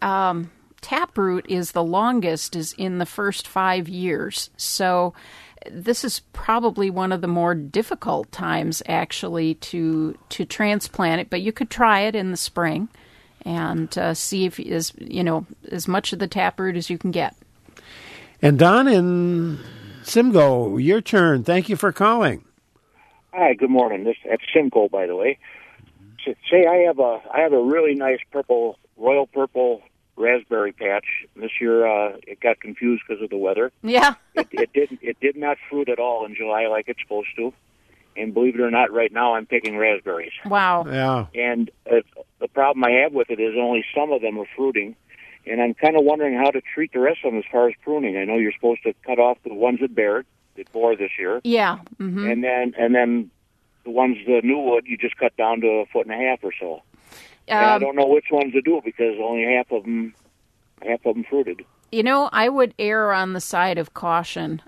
taproot is the longest is in the first 5 years. So this is probably one of the more difficult times, actually, to transplant it. But you could try it in the spring and see if as much of the taproot as you can get. And Don in Simcoe, your turn. Thank you for calling. Hi, good morning. That's Simcoe, by the way. Say I have a really nice royal purple raspberry patch. This year it got confused because of the weather. Yeah. It did not fruit at all in July like it's supposed to. And believe it or not, right now I'm picking raspberries. Wow. Yeah. And the problem I have with it is only some of them are fruiting. And I'm kind of wondering how to treat the rest of them as far as pruning. I know you're supposed to cut off the ones that bore this year. Yeah. Mm-hmm. And then the new wood, you just cut down to 1.5 feet or so. And I don't know which ones to do because only half of them fruited. I would err on the side of caution.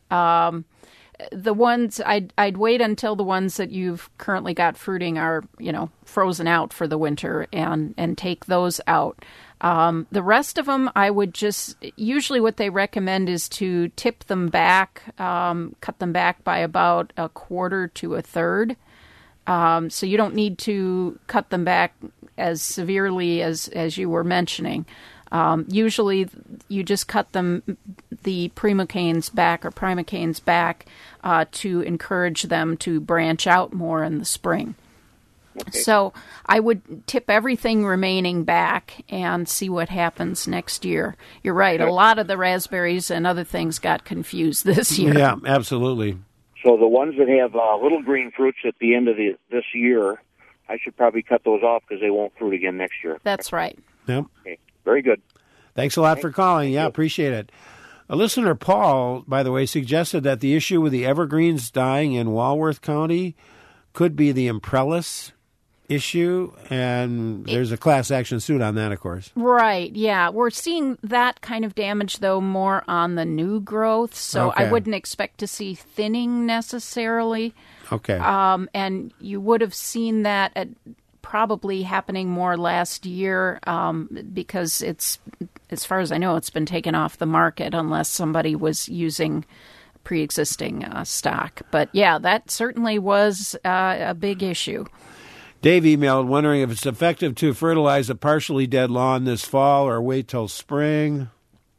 The ones I'd wait until the ones that you've currently got fruiting are, frozen out for the winter and take those out. The rest of them, I would usually what they recommend is to tip them back, cut them back by about 1/4 to 1/3. So you don't need to cut them back as severely as you were mentioning. Usually you just cut the primocanes back to encourage them to branch out more in the spring. Okay. So I would tip everything remaining back and see what happens next year. You're right. A lot of the raspberries and other things got confused this year. Yeah, absolutely. So the ones that have little green fruits at the end of this year, I should probably cut those off because they won't fruit again next year. That's right. Yep. Okay. Very good. Thanks a lot for calling. Yeah, appreciate it. A listener, Paul, by the way, suggested that the issue with the evergreens dying in Walworth County could be the Imprellis issue, and there's a class action suit on that, of course. Right, yeah. We're seeing that kind of damage, though, more on the new growth, so okay. I wouldn't expect to see thinning necessarily. Okay. And you would have seen that probably happening more last year because it's, as far as I know, it's been taken off the market unless somebody was using pre-existing stock. But, yeah, that certainly was a big issue. Dave emailed wondering if it's effective to fertilize a partially dead lawn this fall or wait till spring.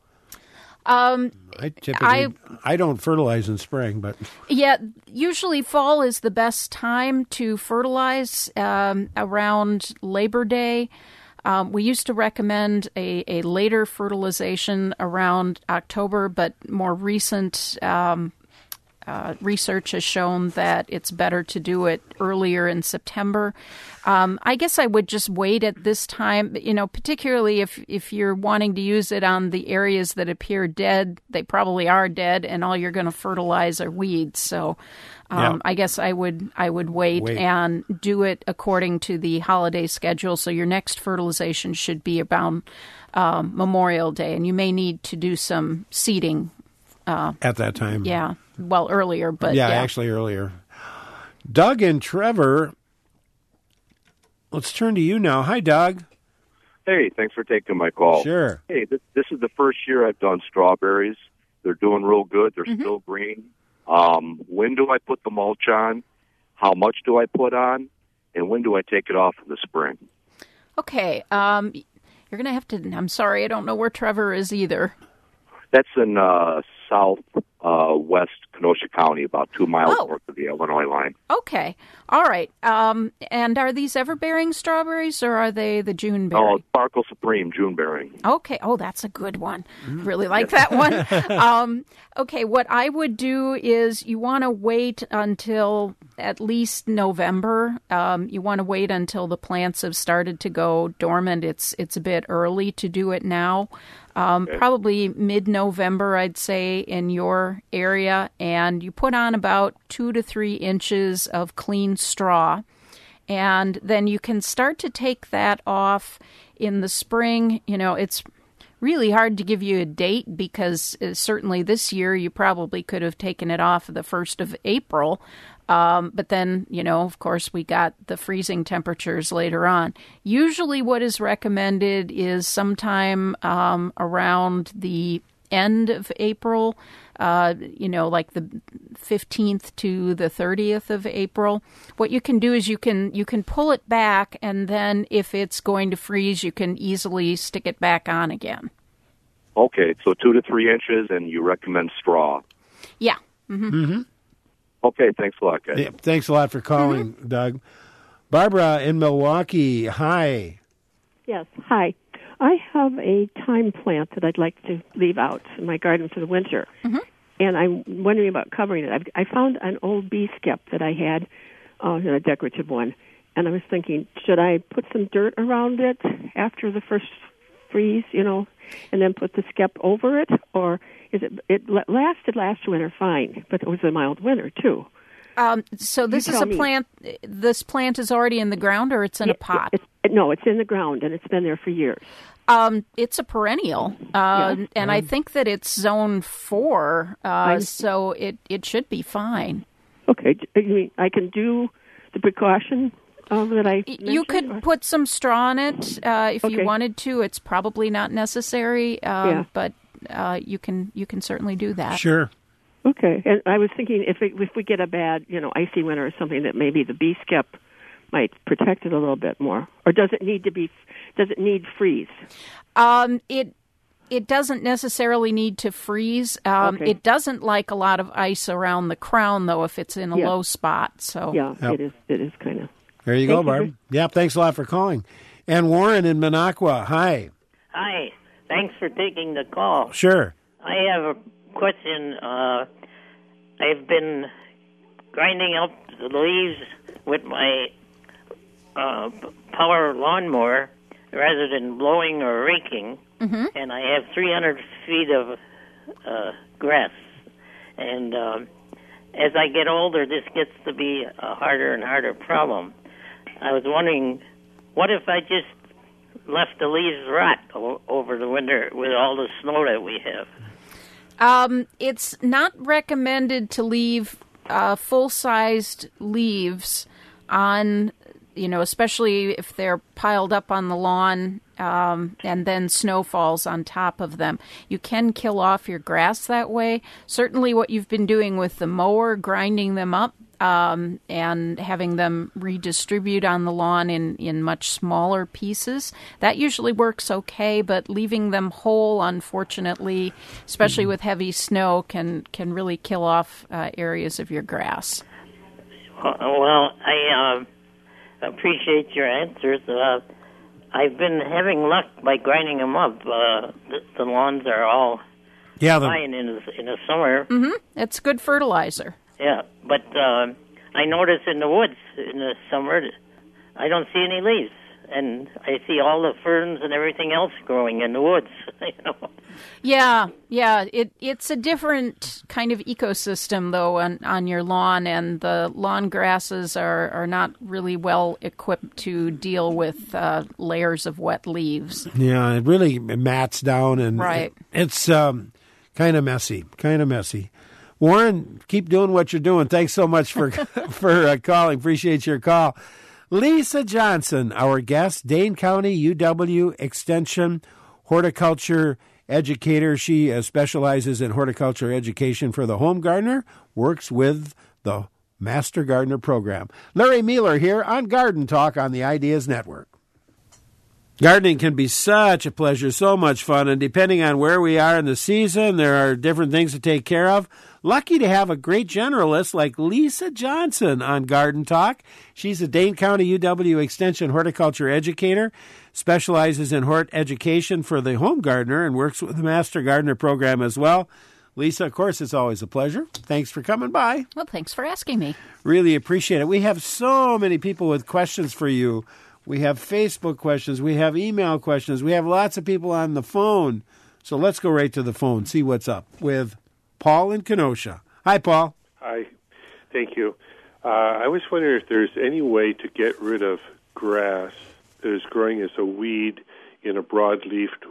I don't fertilize in spring, but yeah, usually fall is the best time to fertilize around Labor Day. We used to recommend a later fertilization around October, but more recent research has shown that it's better to do it earlier in September. I guess I would just wait at this time, particularly if you're wanting to use it on the areas that appear dead. They probably are dead, and all you're going to fertilize are weeds. So I guess I would wait and do it according to the holiday schedule. So your next fertilization should be around Memorial Day, and you may need to do some seeding at that time. Yeah, well, earlier, but actually earlier. Doug and Trevor, let's turn to you now. Hi, Doug. Hey, thanks for taking my call. Sure. Hey, this is the first year I've done strawberries. They're doing real good. They're still green. When do I put the mulch on? How much do I put on? And when do I take it off in the spring? Okay. You're going to have to... I'm sorry, I don't know where Trevor is either. That's in southwest Kenosha County, about 2 miles north of the Illinois line. Okay. All right. And are these ever-bearing strawberries, or are they the June-bearing? Oh, Sparkle Supreme, June-bearing. Okay. Oh, that's a good one. Really like that one. Okay, what I would do is you want to wait until at least November. You want to wait until the plants have started to go dormant. It's a bit early to do it now. Probably mid-November, I'd say, in your area. And you put on about 2 to 3 inches of clean straw. And then you can start to take that off in the spring. It's really hard to give you a date because certainly this year you probably could have taken it off the 1st of April. But then, of course, we got the freezing temperatures later on. Usually what is recommended is sometime around the end of April, like the 15th to the 30th of April. What you can do is you can pull it back, and then if it's going to freeze, you can easily stick it back on again. Okay, so 2 to 3 inches, and you recommend straw. Yeah. Mm-hmm. Okay, thanks a lot, guys. Yeah, thanks a lot for calling, Doug. Barbara in Milwaukee, hi. Yes, hi. I have a thyme plant that I'd like to leave out in my garden for the winter, and I'm wondering about covering it. I found an old bee skep that I had, a decorative one, and I was thinking, should I put some dirt around it after the first freeze, and then put the skep over it, or is it lasted last winter fine, but it was a mild winter too. So this is a plant. This plant is already in the ground, or it's in a pot? No, it's in the ground, and it's been there for years. It's a perennial, and I think that it's zone 4, so it should be fine. Okay, you mean I can do the precaution that I mentioned? You could put some straw in it if you wanted to. It's probably not necessary, but you can certainly do that. Sure. Okay, and I was thinking if we get a bad, icy winter or something, that maybe the bee skep might protect it a little bit more, or does it need freeze? It doesn't necessarily need to freeze. It doesn't like a lot of ice around the crown, though, if it's in a low spot. So it is kind of. There you go, Barb. Yeah, thanks a lot for calling. And Warren in Minocqua, hi. Hi. Thanks for taking the call. Sure. I have a question. I've been grinding up the leaves with my power lawnmower rather than blowing or raking, and I have 300 feet of grass. And as I get older, this gets to be a harder and harder problem. I was wondering, what if I just left the leaves rot over the winter with all the snow that we have? It's not recommended to leave full-sized leaves on, especially if they're piled up on the lawn and then snow falls on top of them. You can kill off your grass that way. Certainly what you've been doing with the mower, grinding them up, and having them redistribute on the lawn in much smaller pieces. That usually works okay, but leaving them whole, unfortunately, especially with heavy snow, can really kill off areas of your grass. Well, I appreciate your answers. I've been having luck by grinding them up. The lawns are all fine in the summer. Mm-hmm. It's good fertilizer. Yeah, but I notice in the woods in the summer, I don't see any leaves, and I see all the ferns and everything else growing in the woods. Yeah. It's a different kind of ecosystem, though, on your lawn, and the lawn grasses are not really well equipped to deal with layers of wet leaves. Yeah, it really mats down, and right. It's kind of messy. Warren, keep doing what you're doing. Thanks so much for calling. Appreciate your call. Lisa Johnson, our guest, Dane County UW Extension horticulture educator. She specializes in horticulture education for the home gardener, works with the Master Gardener program. Larry Mueller here on Garden Talk on the Ideas Network. Gardening can be such a pleasure, so much fun, and depending on where we are in the season, there are different things to take care of. Lucky to have a great generalist like Lisa Johnson on Garden Talk. She's a Dane County UW Extension horticulture educator, specializes in hort education for the home gardener, and works with the Master Gardener program as well. Lisa, of course, it's always a pleasure. Thanks for coming by. Well, thanks for asking me. Really appreciate it. We have so many people with questions for you. We have Facebook questions. We have email questions. We have lots of people on the phone. So let's go right to the phone, see what's up with Paul in Kenosha. Hi, Paul. Hi. Thank you. I was wondering if there's any way to get rid of grass that is growing as a weed in a broad-leafed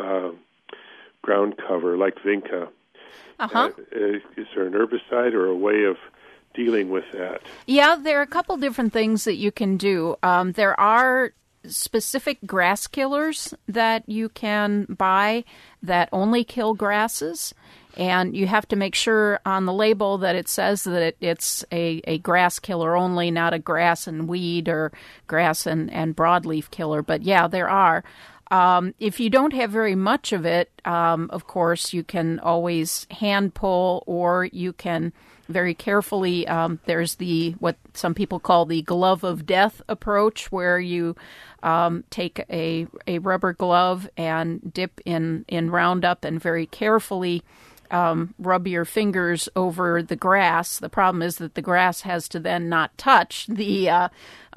ground cover like vinca. Uh-huh. Is there an herbicide or a way of dealing with that? Yeah, there are a couple different things that you can do. There are specific grass killers that you can buy that only kill grasses, and you have to make sure on the label that it says that it's a grass killer only, not a grass and weed or grass and broadleaf killer. But yeah, there are. If you don't have very much of it, of course, you can always hand pull, or you can very carefully, there's what some people call the glove of death approach, where you take a rubber glove and dip in Roundup and very carefully rub your fingers over the grass. The problem is that the grass has to then not touch the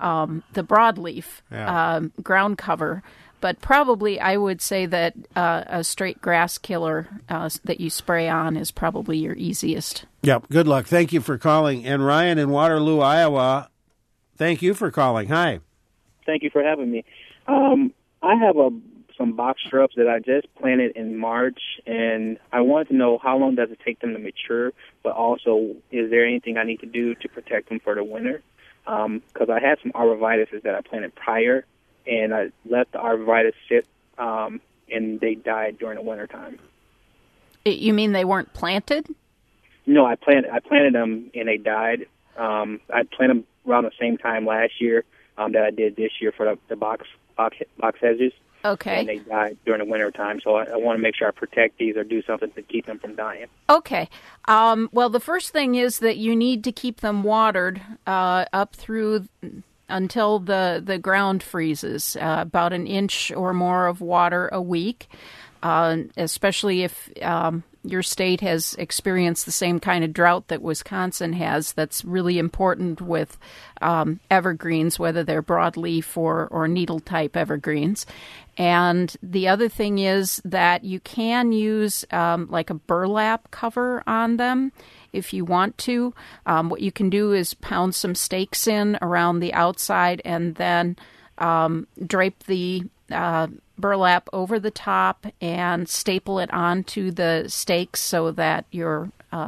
broadleaf ground cover. But probably I would say that a straight grass killer that you spray on is probably your easiest. Yep. Good luck. Thank you for calling. And Ryan in Waterloo, Iowa, thank you for calling. Hi. Thank you for having me. I have some box shrubs that I just planted in March, and I wanted to know how long does it take them to mature, but also is there anything I need to do to protect them for the winter? Because I had some arborvitaes that I planted prior, and I let the arborvitae sit, and they died during the wintertime. You mean they weren't planted? No, I planted them, and they died. I planted them around the same time last year that I did this year for the box hedges. Okay. And they died during the wintertime, so I want to make sure I protect these or do something to keep them from dying. Okay. Well, the first thing is that you need to keep them watered up through until the ground freezes, about an inch or more of water a week, especially if your state has experienced the same kind of drought that Wisconsin has. That's really important with evergreens, whether they're broadleaf or needle-type evergreens. And the other thing is that you can use like a burlap cover on them if you want to. What you can do is pound some stakes in around the outside and then drape the burlap over the top and staple it onto the stakes so that your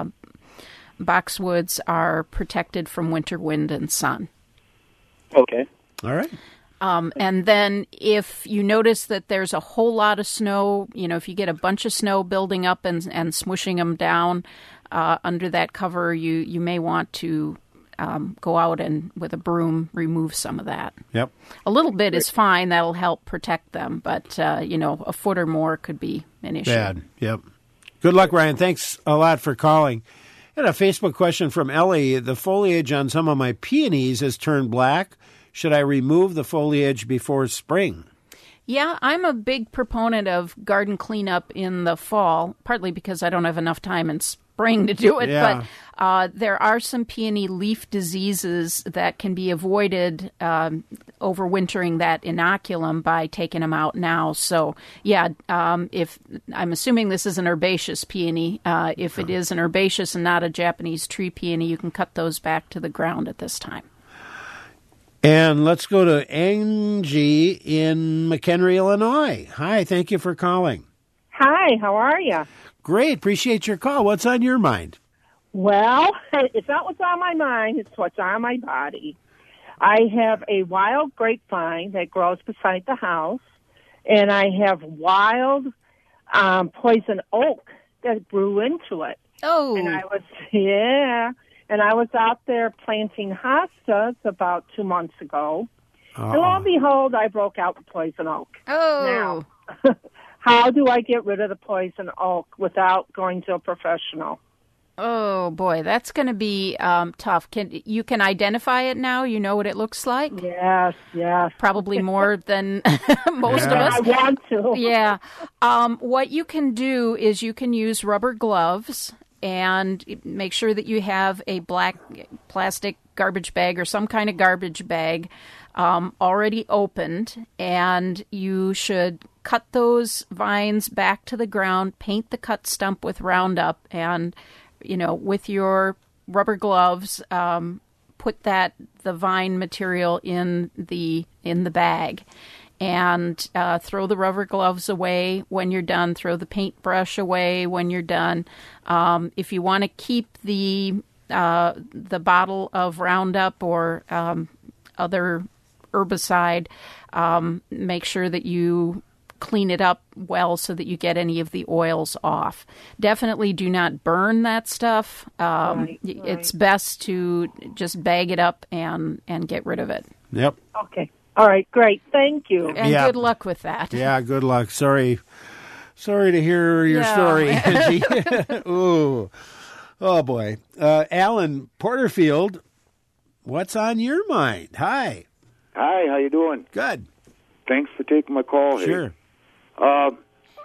boxwoods are protected from winter wind and sun. Okay. All right. And then if you notice that there's a whole lot of snow, if you get a bunch of snow building up and smushing them down under that cover, you may want to go out and with a broom remove some of that. Yep. A little bit is fine. That'll help protect them. But, a foot or more could be an issue. Bad. Yep. Good luck, Ryan. Thanks a lot for calling. And a Facebook question from Ellie. The foliage on some of my peonies has turned black. Should I remove the foliage before spring? Yeah, I'm a big proponent of garden cleanup in the fall, partly because I don't have enough time in spring to do it. Yeah. But there are some peony leaf diseases that can be avoided overwintering that inoculum by taking them out now. So, yeah, if I'm assuming this is an herbaceous peony, if it is an herbaceous and not a Japanese tree peony, you can cut those back to the ground at this time. And let's go to Angie in McHenry, Illinois. Hi, thank you for calling. Hi, how are you? Great, appreciate your call. What's on your mind? Well, it's not what's on my mind, it's what's on my body. I have a wild grapevine that grows beside the house, and I have wild poison oak that grew into it. Oh. And I was out there planting hostas about 2 months ago. And lo and behold, I broke out the poison oak. Oh. Now, how do I get rid of the poison oak without going to a professional? Oh, boy, that's going to be tough. You can identify it now? You know what it looks like? Yes. Probably more than most of us. I want to. Yeah. What you can do is you can use rubber gloves and make sure that you have a black plastic garbage bag or some kind of garbage bag already opened, and you should cut those vines back to the ground, paint the cut stump with Roundup, and, with your rubber gloves, put the vine material in the bag. And throw the rubber gloves away when you're done. Throw the paintbrush away when you're done. If you want to keep the bottle of Roundup or other herbicide, make sure that you clean it up well so that you get any of the oils off. Definitely do not burn that stuff. Right. It's best to just bag it up and get rid of it. Yep. Okay. All right, great. Thank you. And good luck with that. Yeah, good luck. Sorry to hear your story, Angie. Ooh. Oh, boy. Alan Porterfield, what's on your mind? Hi. Hi, how you doing? Good. Thanks for taking my call. Sure. I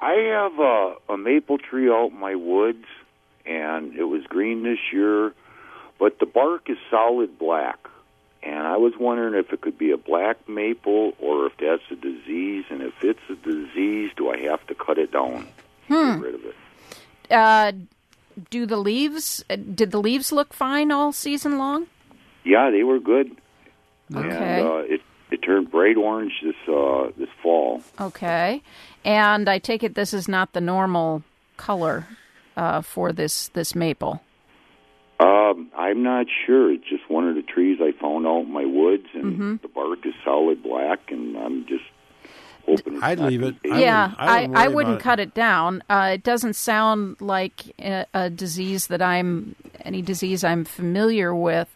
have a maple tree out in my woods, and it was green this year, but the bark is solid black. And I was wondering if it could be a black maple or if that's a disease. And if it's a disease, do I have to cut it down? Get rid of it. Did the leaves look fine all season long? Yeah, they were good. Okay. And it turned bright orange this fall. Okay. And I take it this is not the normal color for this maple. I'm not sure. It's just one of the trees I found out in my woods, and the bark is solid black, and I'm just hoping I'd leave it. I wouldn't cut it down. It doesn't sound like a disease any disease I'm familiar with.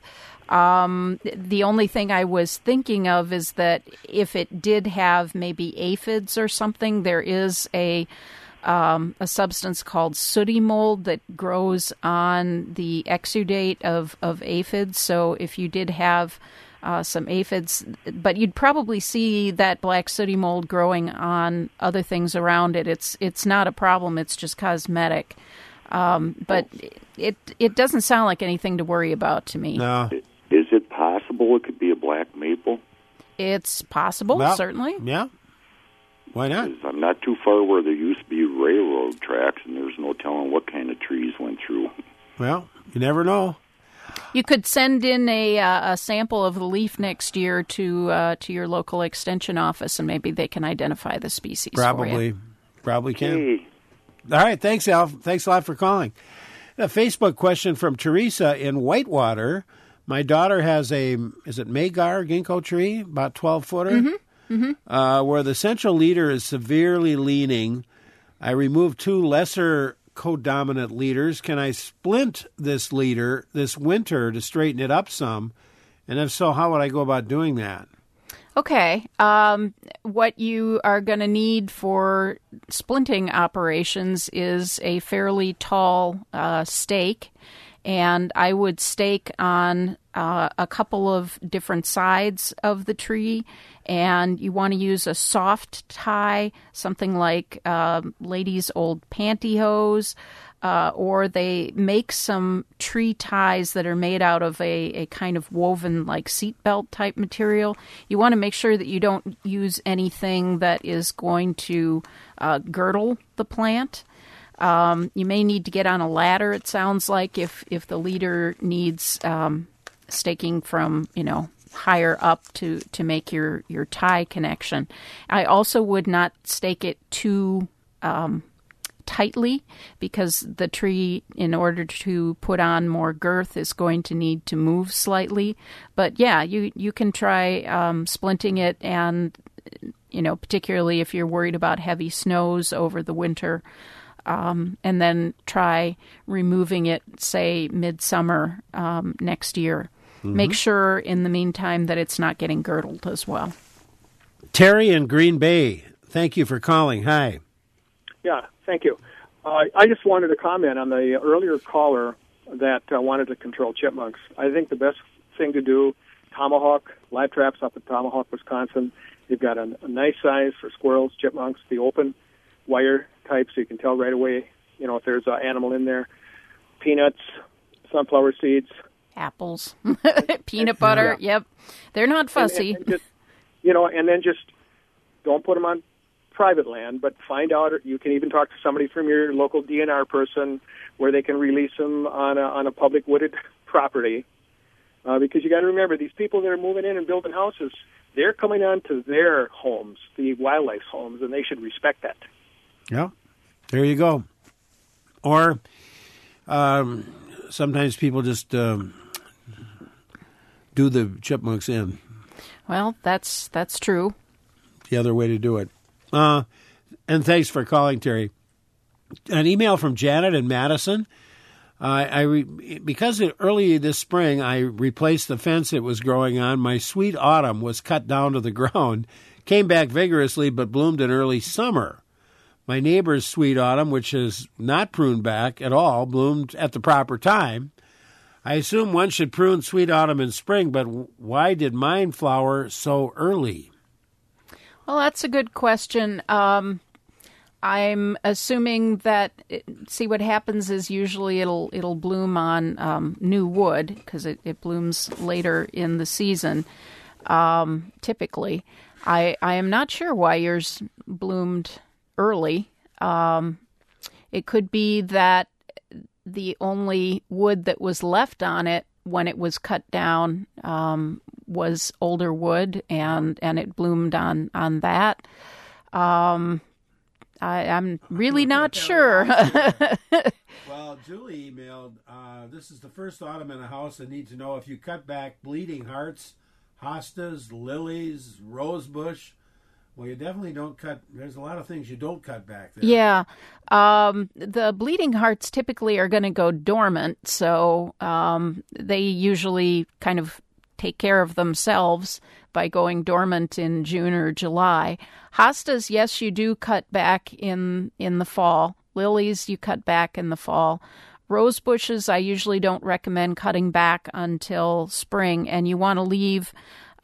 The only thing I was thinking of is that if it did have maybe aphids or something, there is a substance called sooty mold that grows on the exudate of aphids. So if you did have some aphids, but you'd probably see that black sooty mold growing on other things around it. It's not a problem. It's just cosmetic. But it doesn't sound like anything to worry about to me. No. Is it possible it could be a black maple? It's possible, certainly. Yeah. Why not? I'm not too far where there used to be railroad tracks, and there's no telling what kind of trees went through. Well, you never know. You could send in a sample of the leaf next year to your local extension office, and maybe they can identify the species for you. Probably can. Hey. All right, thanks, Al. Thanks a lot for calling. A Facebook question from Teresa in Whitewater. My daughter has is it Magar ginkgo tree, about 12-footer? Where the central leader is severely leaning. I removed 2 lesser codominant leaders. Can I splint this leader this winter to straighten it up some? And if so, how would I go about doing that? Okay. What you are going to need for splinting operations is a fairly tall stake. And I would stake on a couple of different sides of the tree, and you want to use a soft tie, something like ladies' old pantyhose, or they make some tree ties that are made out of a kind of woven like seatbelt type material. You want to make sure that you don't use anything that is going to girdle the plant. You may need to get on a ladder, it sounds like, if the leader needs staking from, higher up to make your tie connection. I also would not stake it too tightly, because the tree, in order to put on more girth, is going to need to move slightly. But yeah, you can try splinting it, and particularly if you're worried about heavy snows over the winter, and then try removing it, say, midsummer next year. Mm-hmm. Make sure in the meantime that it's not getting girdled as well. Terry in Green Bay, thank you for calling. Hi. Yeah, thank you. I just wanted to comment on the earlier caller that wanted to control chipmunks. I think the best thing to do, Tomahawk, live traps up at Tomahawk, Wisconsin. You've got a nice size for squirrels, chipmunks, the open wire type, so you can tell right away, if there's an animal in there. Peanuts, sunflower seeds. Apples, peanut butter, yep. They're not fussy. And then just don't put them on private land, but find out, you can even talk to somebody from your local DNR person where they can release them on a public wooded property. Because you got to remember, these people that are moving in and building houses, they're coming onto their homes, the wildlife's homes, and they should respect that. Yeah, there you go. Or sometimes people just do the chipmunks in. Well, that's true. The other way to do it. And thanks for calling, Terry. An email from Janet in Madison. Because early this spring I replaced the fence it was growing on, my sweet autumn was cut down to the ground, came back vigorously but bloomed in early summer. My neighbor's sweet autumn, which is not pruned back at all, bloomed at the proper time. I assume one should prune sweet autumn in spring, but why did mine flower so early? Well, that's a good question. I'm assuming that, see, what happens is usually it'll bloom on new wood, because it blooms later in the season, typically. I am not sure why yours bloomed early. It could be that the only wood that was left on it when it was cut down was older wood, and it bloomed on that. I'm really not sure. Well, Julie emailed, this is the first autumn in a house. I need to know if you cut back bleeding hearts, hostas, lilies, rosebush. Well, you definitely don't cut. There's a lot of things you don't cut back there. Yeah. The bleeding hearts typically are going to go dormant, so they usually kind of take care of themselves by going dormant in June or July. Hostas, yes, you do cut back in the fall. Lilies, you cut back in the fall. Rose bushes, I usually don't recommend cutting back until spring, and you want to leave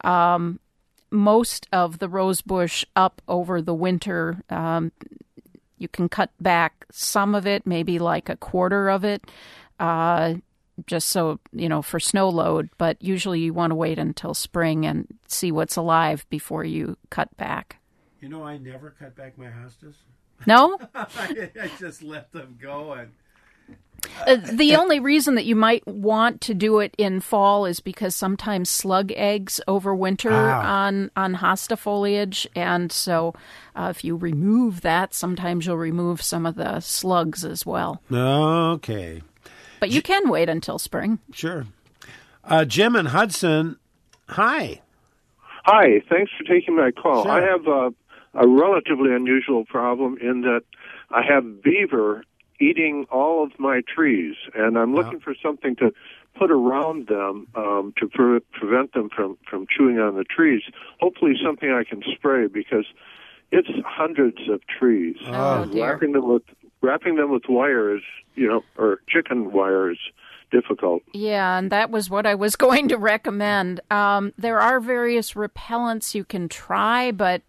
most of the rose bush up over the winter. You can cut back some of it, maybe like a quarter of it, just so, for snow load. But usually you want to wait until spring and see what's alive before you cut back. I never cut back my hostas. No? I just let them go. And the only reason that you might want to do it in fall is because sometimes slug eggs overwinter on hosta foliage, and so if you remove that, sometimes you'll remove some of the slugs as well. Okay. But you can wait until spring. Sure. Jim in Hudson, hi. Hi, thanks for taking my call. Sure. I have a relatively unusual problem in that I have beaver eating all of my trees, and I'm looking for something to put around them to prevent them from chewing on the trees. Hopefully something I can spray, because it's hundreds of trees. Oh, dear. Wrapping them with wire is, or chicken wire is difficult. Yeah, and that was what I was going to recommend. There are various repellents you can try, but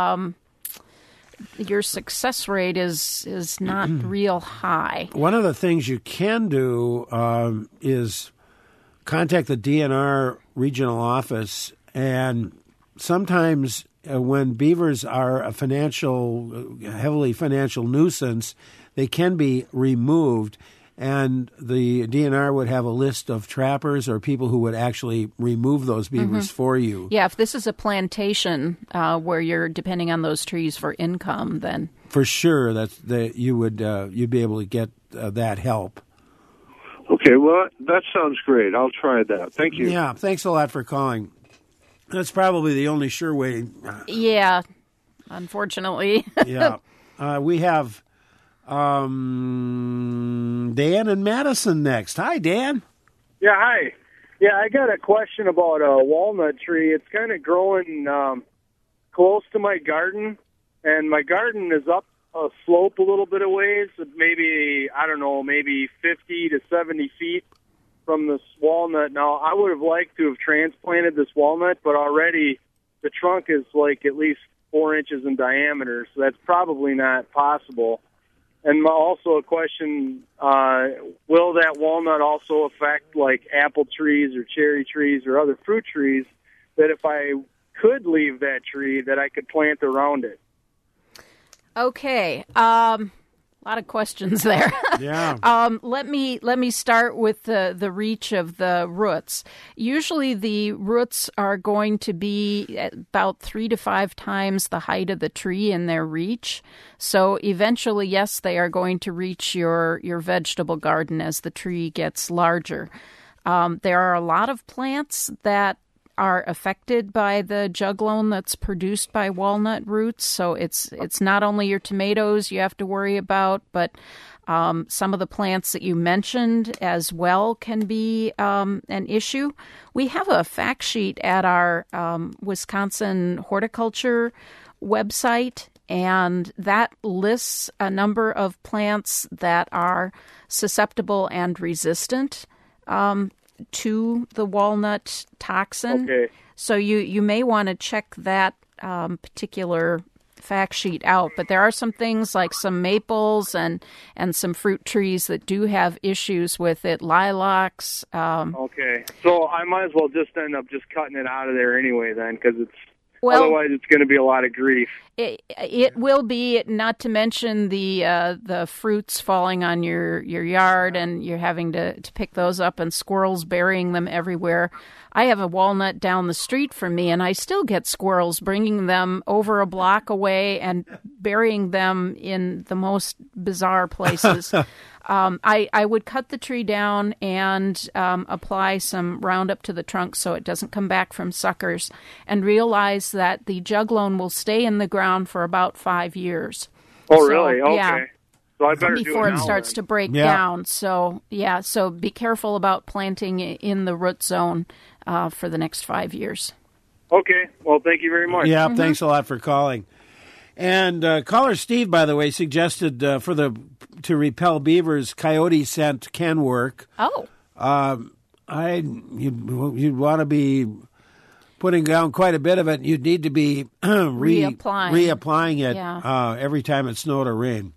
your success rate is not real high. One of the things you can do is contact the DNR regional office, and sometimes when beavers are a heavily financial nuisance, they can be removed, and the DNR would have a list of trappers or people who would actually remove those beavers for you. Yeah, if this is a plantation where you're depending on those trees for income, then for sure you'd be able to get that help. Okay, well, that sounds great. I'll try that. Thank you. Yeah, thanks a lot for calling. That's probably the only sure way. Yeah, unfortunately. Yeah. We have Dan and Madison next. Hi, Dan. Yeah, hi. Yeah, I got a question about a walnut tree. It's kind of growing close to my garden, and my garden is up a slope a little bit of ways, maybe 50 to 70 feet from this walnut. Now, I would have liked to have transplanted this walnut, but already the trunk is like at least 4 inches in diameter, so that's probably not possible. And also a question, will that walnut also affect like apple trees or cherry trees or other fruit trees that if I could leave that tree that I could plant around it? Okay. A lot of questions there. Yeah. Let me start with the reach of the roots. Usually the roots are going to be about 3 to 5 times the height of the tree in their reach. So eventually, yes, they are going to reach your vegetable garden as the tree gets larger. There are a lot of plants that are affected by the juglone that's produced by walnut roots. So it's not only your tomatoes you have to worry about, but some of the plants that you mentioned as well can be an issue. We have a fact sheet at our Wisconsin horticulture website, and that lists a number of plants that are susceptible and resistant to the walnut toxin. Okay. So you may want to check that particular fact sheet out. But there are some things like some maples and some fruit trees that do have issues with it. Lilacs. Okay. So I might as well just end up just cutting it out of there anyway then, because otherwise it's going to be a lot of grief. It will be, not to mention the fruits falling on your yard, and you're having to pick those up, and squirrels burying them everywhere. I have a walnut down the street from me, and I still get squirrels bringing them over a block away and burying them in the most bizarre places. I would cut the tree down and apply some Roundup to the trunk so it doesn't come back from suckers, and realize that the juglone will stay in the ground for about 5 years. Oh, really? Okay. Yeah. So I better before do it it now, starts then. to break down. So be careful about planting in the root zone for the next 5 years. Okay. Well, thank you very much. Yeah, thanks a lot for calling. And caller Steve, by the way, suggested to repel beavers, coyote scent can work. Oh. You'd want to be putting down quite a bit of it. You'd need to be reapplying it every time it snowed or rained.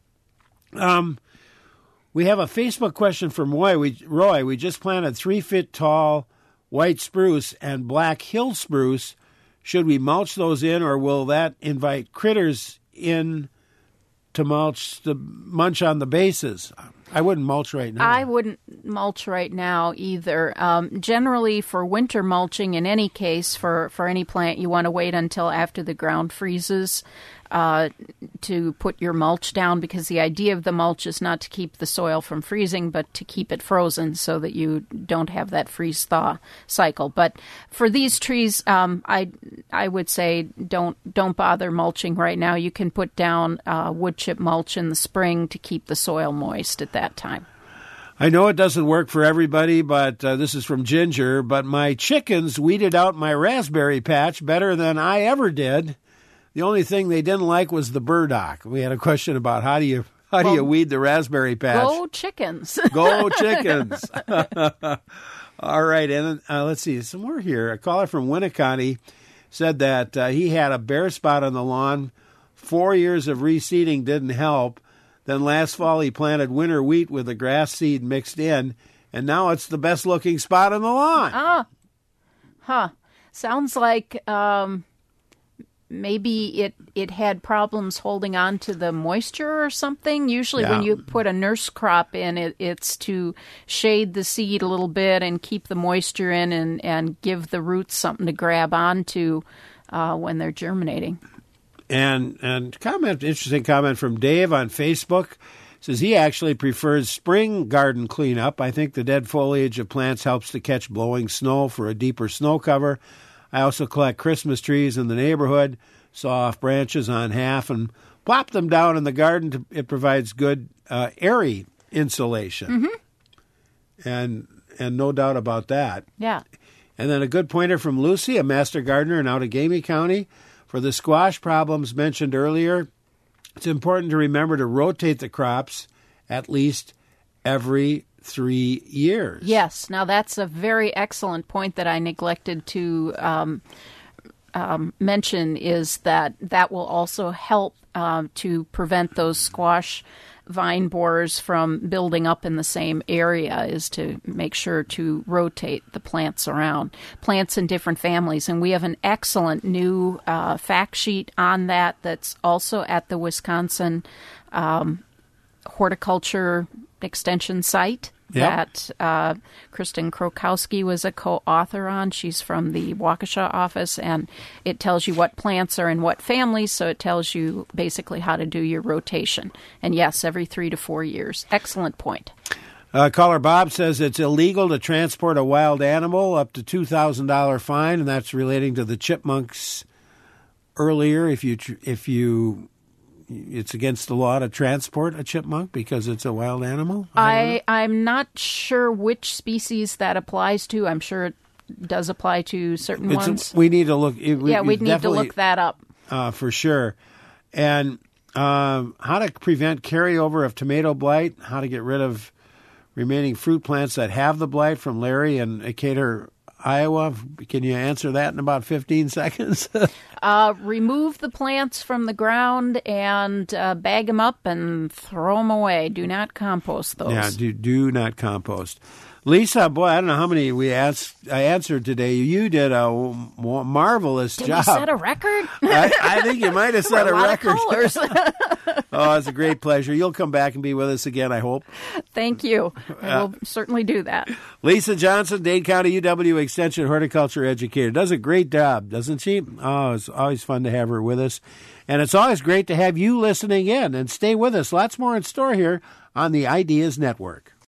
We have a Facebook question from Roy. We just planted 3-foot tall white spruce and black hill spruce. Should we mulch those in, or will that invite critters in to munch on the bases? I wouldn't mulch right now. I wouldn't mulch right now either. Generally, for winter mulching, in any case, for any plant, you want to wait until after the ground freezes to put your mulch down, because the idea of the mulch is not to keep the soil from freezing, but to keep it frozen so that you don't have that freeze-thaw cycle. But for these trees, I would say don't bother mulching right now. You can put down wood chip mulch in the spring to keep the soil moist at that time. I know it doesn't work for everybody, but this is from Ginger, but my chickens weeded out my raspberry patch better than I ever did. The only thing they didn't like was the burdock. We had a question about how do How do you weed the raspberry patch? Go chickens. Go chickens. All right, and then, let's see, some more here. A caller from Winneconne said that he had a bare spot on the lawn. 4 years of reseeding didn't help. Then last fall he planted winter wheat with the grass seed mixed in, and now it's the best-looking spot on the lawn. Sounds like maybe it had problems holding on to the moisture or something. Usually when you put a nurse crop in, it's to shade the seed a little bit and keep the moisture in and give the roots something to grab onto when they're germinating. And interesting comment from Dave on Facebook. Says he actually prefers spring garden cleanup. I think the dead foliage of plants helps to catch blowing snow for a deeper snow cover. I also collect Christmas trees in the neighborhood, saw off branches on half, and plop them down in the garden. It provides good airy insulation. And no doubt about that. Yeah. And then a good pointer from Lucy, a master gardener in Outagamie County. For the squash problems mentioned earlier, it's important to remember to rotate the crops at least every 3 years. Yes. Now, that's a very excellent point that I neglected to mention, is that will also help to prevent those squash vine borers from building up in the same area, is to make sure to rotate the plants around, plants in different families. And we have an excellent new fact sheet on that that's also at the Wisconsin Horticulture Extension site. That Kristen Krokowski was a co-author on. She's from the Waukesha office, and it tells you what plants are in what families, so it tells you basically how to do your rotation. And yes, every 3 to 4 years. Excellent point. Caller Bob says it's illegal to transport a wild animal, up to $2,000 fine, and that's relating to the chipmunks earlier. It's against the law to transport a chipmunk because it's a wild animal? I'm not sure which species that applies to. I'm sure it does apply to certain ones. We need to look. We'd need to look that up. For sure. And how to prevent carryover of tomato blight, how to get rid of remaining fruit plants that have the blight, from Larry in Decatur, Iowa. Can you answer that in about 15 seconds? Remove the plants from the ground and bag them up and throw them away. Do not compost those. Yeah, do not compost. Lisa, boy, I don't know how many I answered today. You did a marvelous job. Did we set a record? I think you might have set a record. Callers. Oh, it's a great pleasure. You'll come back and be with us again, I hope. Thank you. I will certainly do that. Lisa Johnson, Dade County UW Extension horticulture educator. Does a great job, doesn't she? Oh, it's always fun to have her with us. And it's always great to have you listening in. And stay with us. Lots more in store here on the Ideas Network.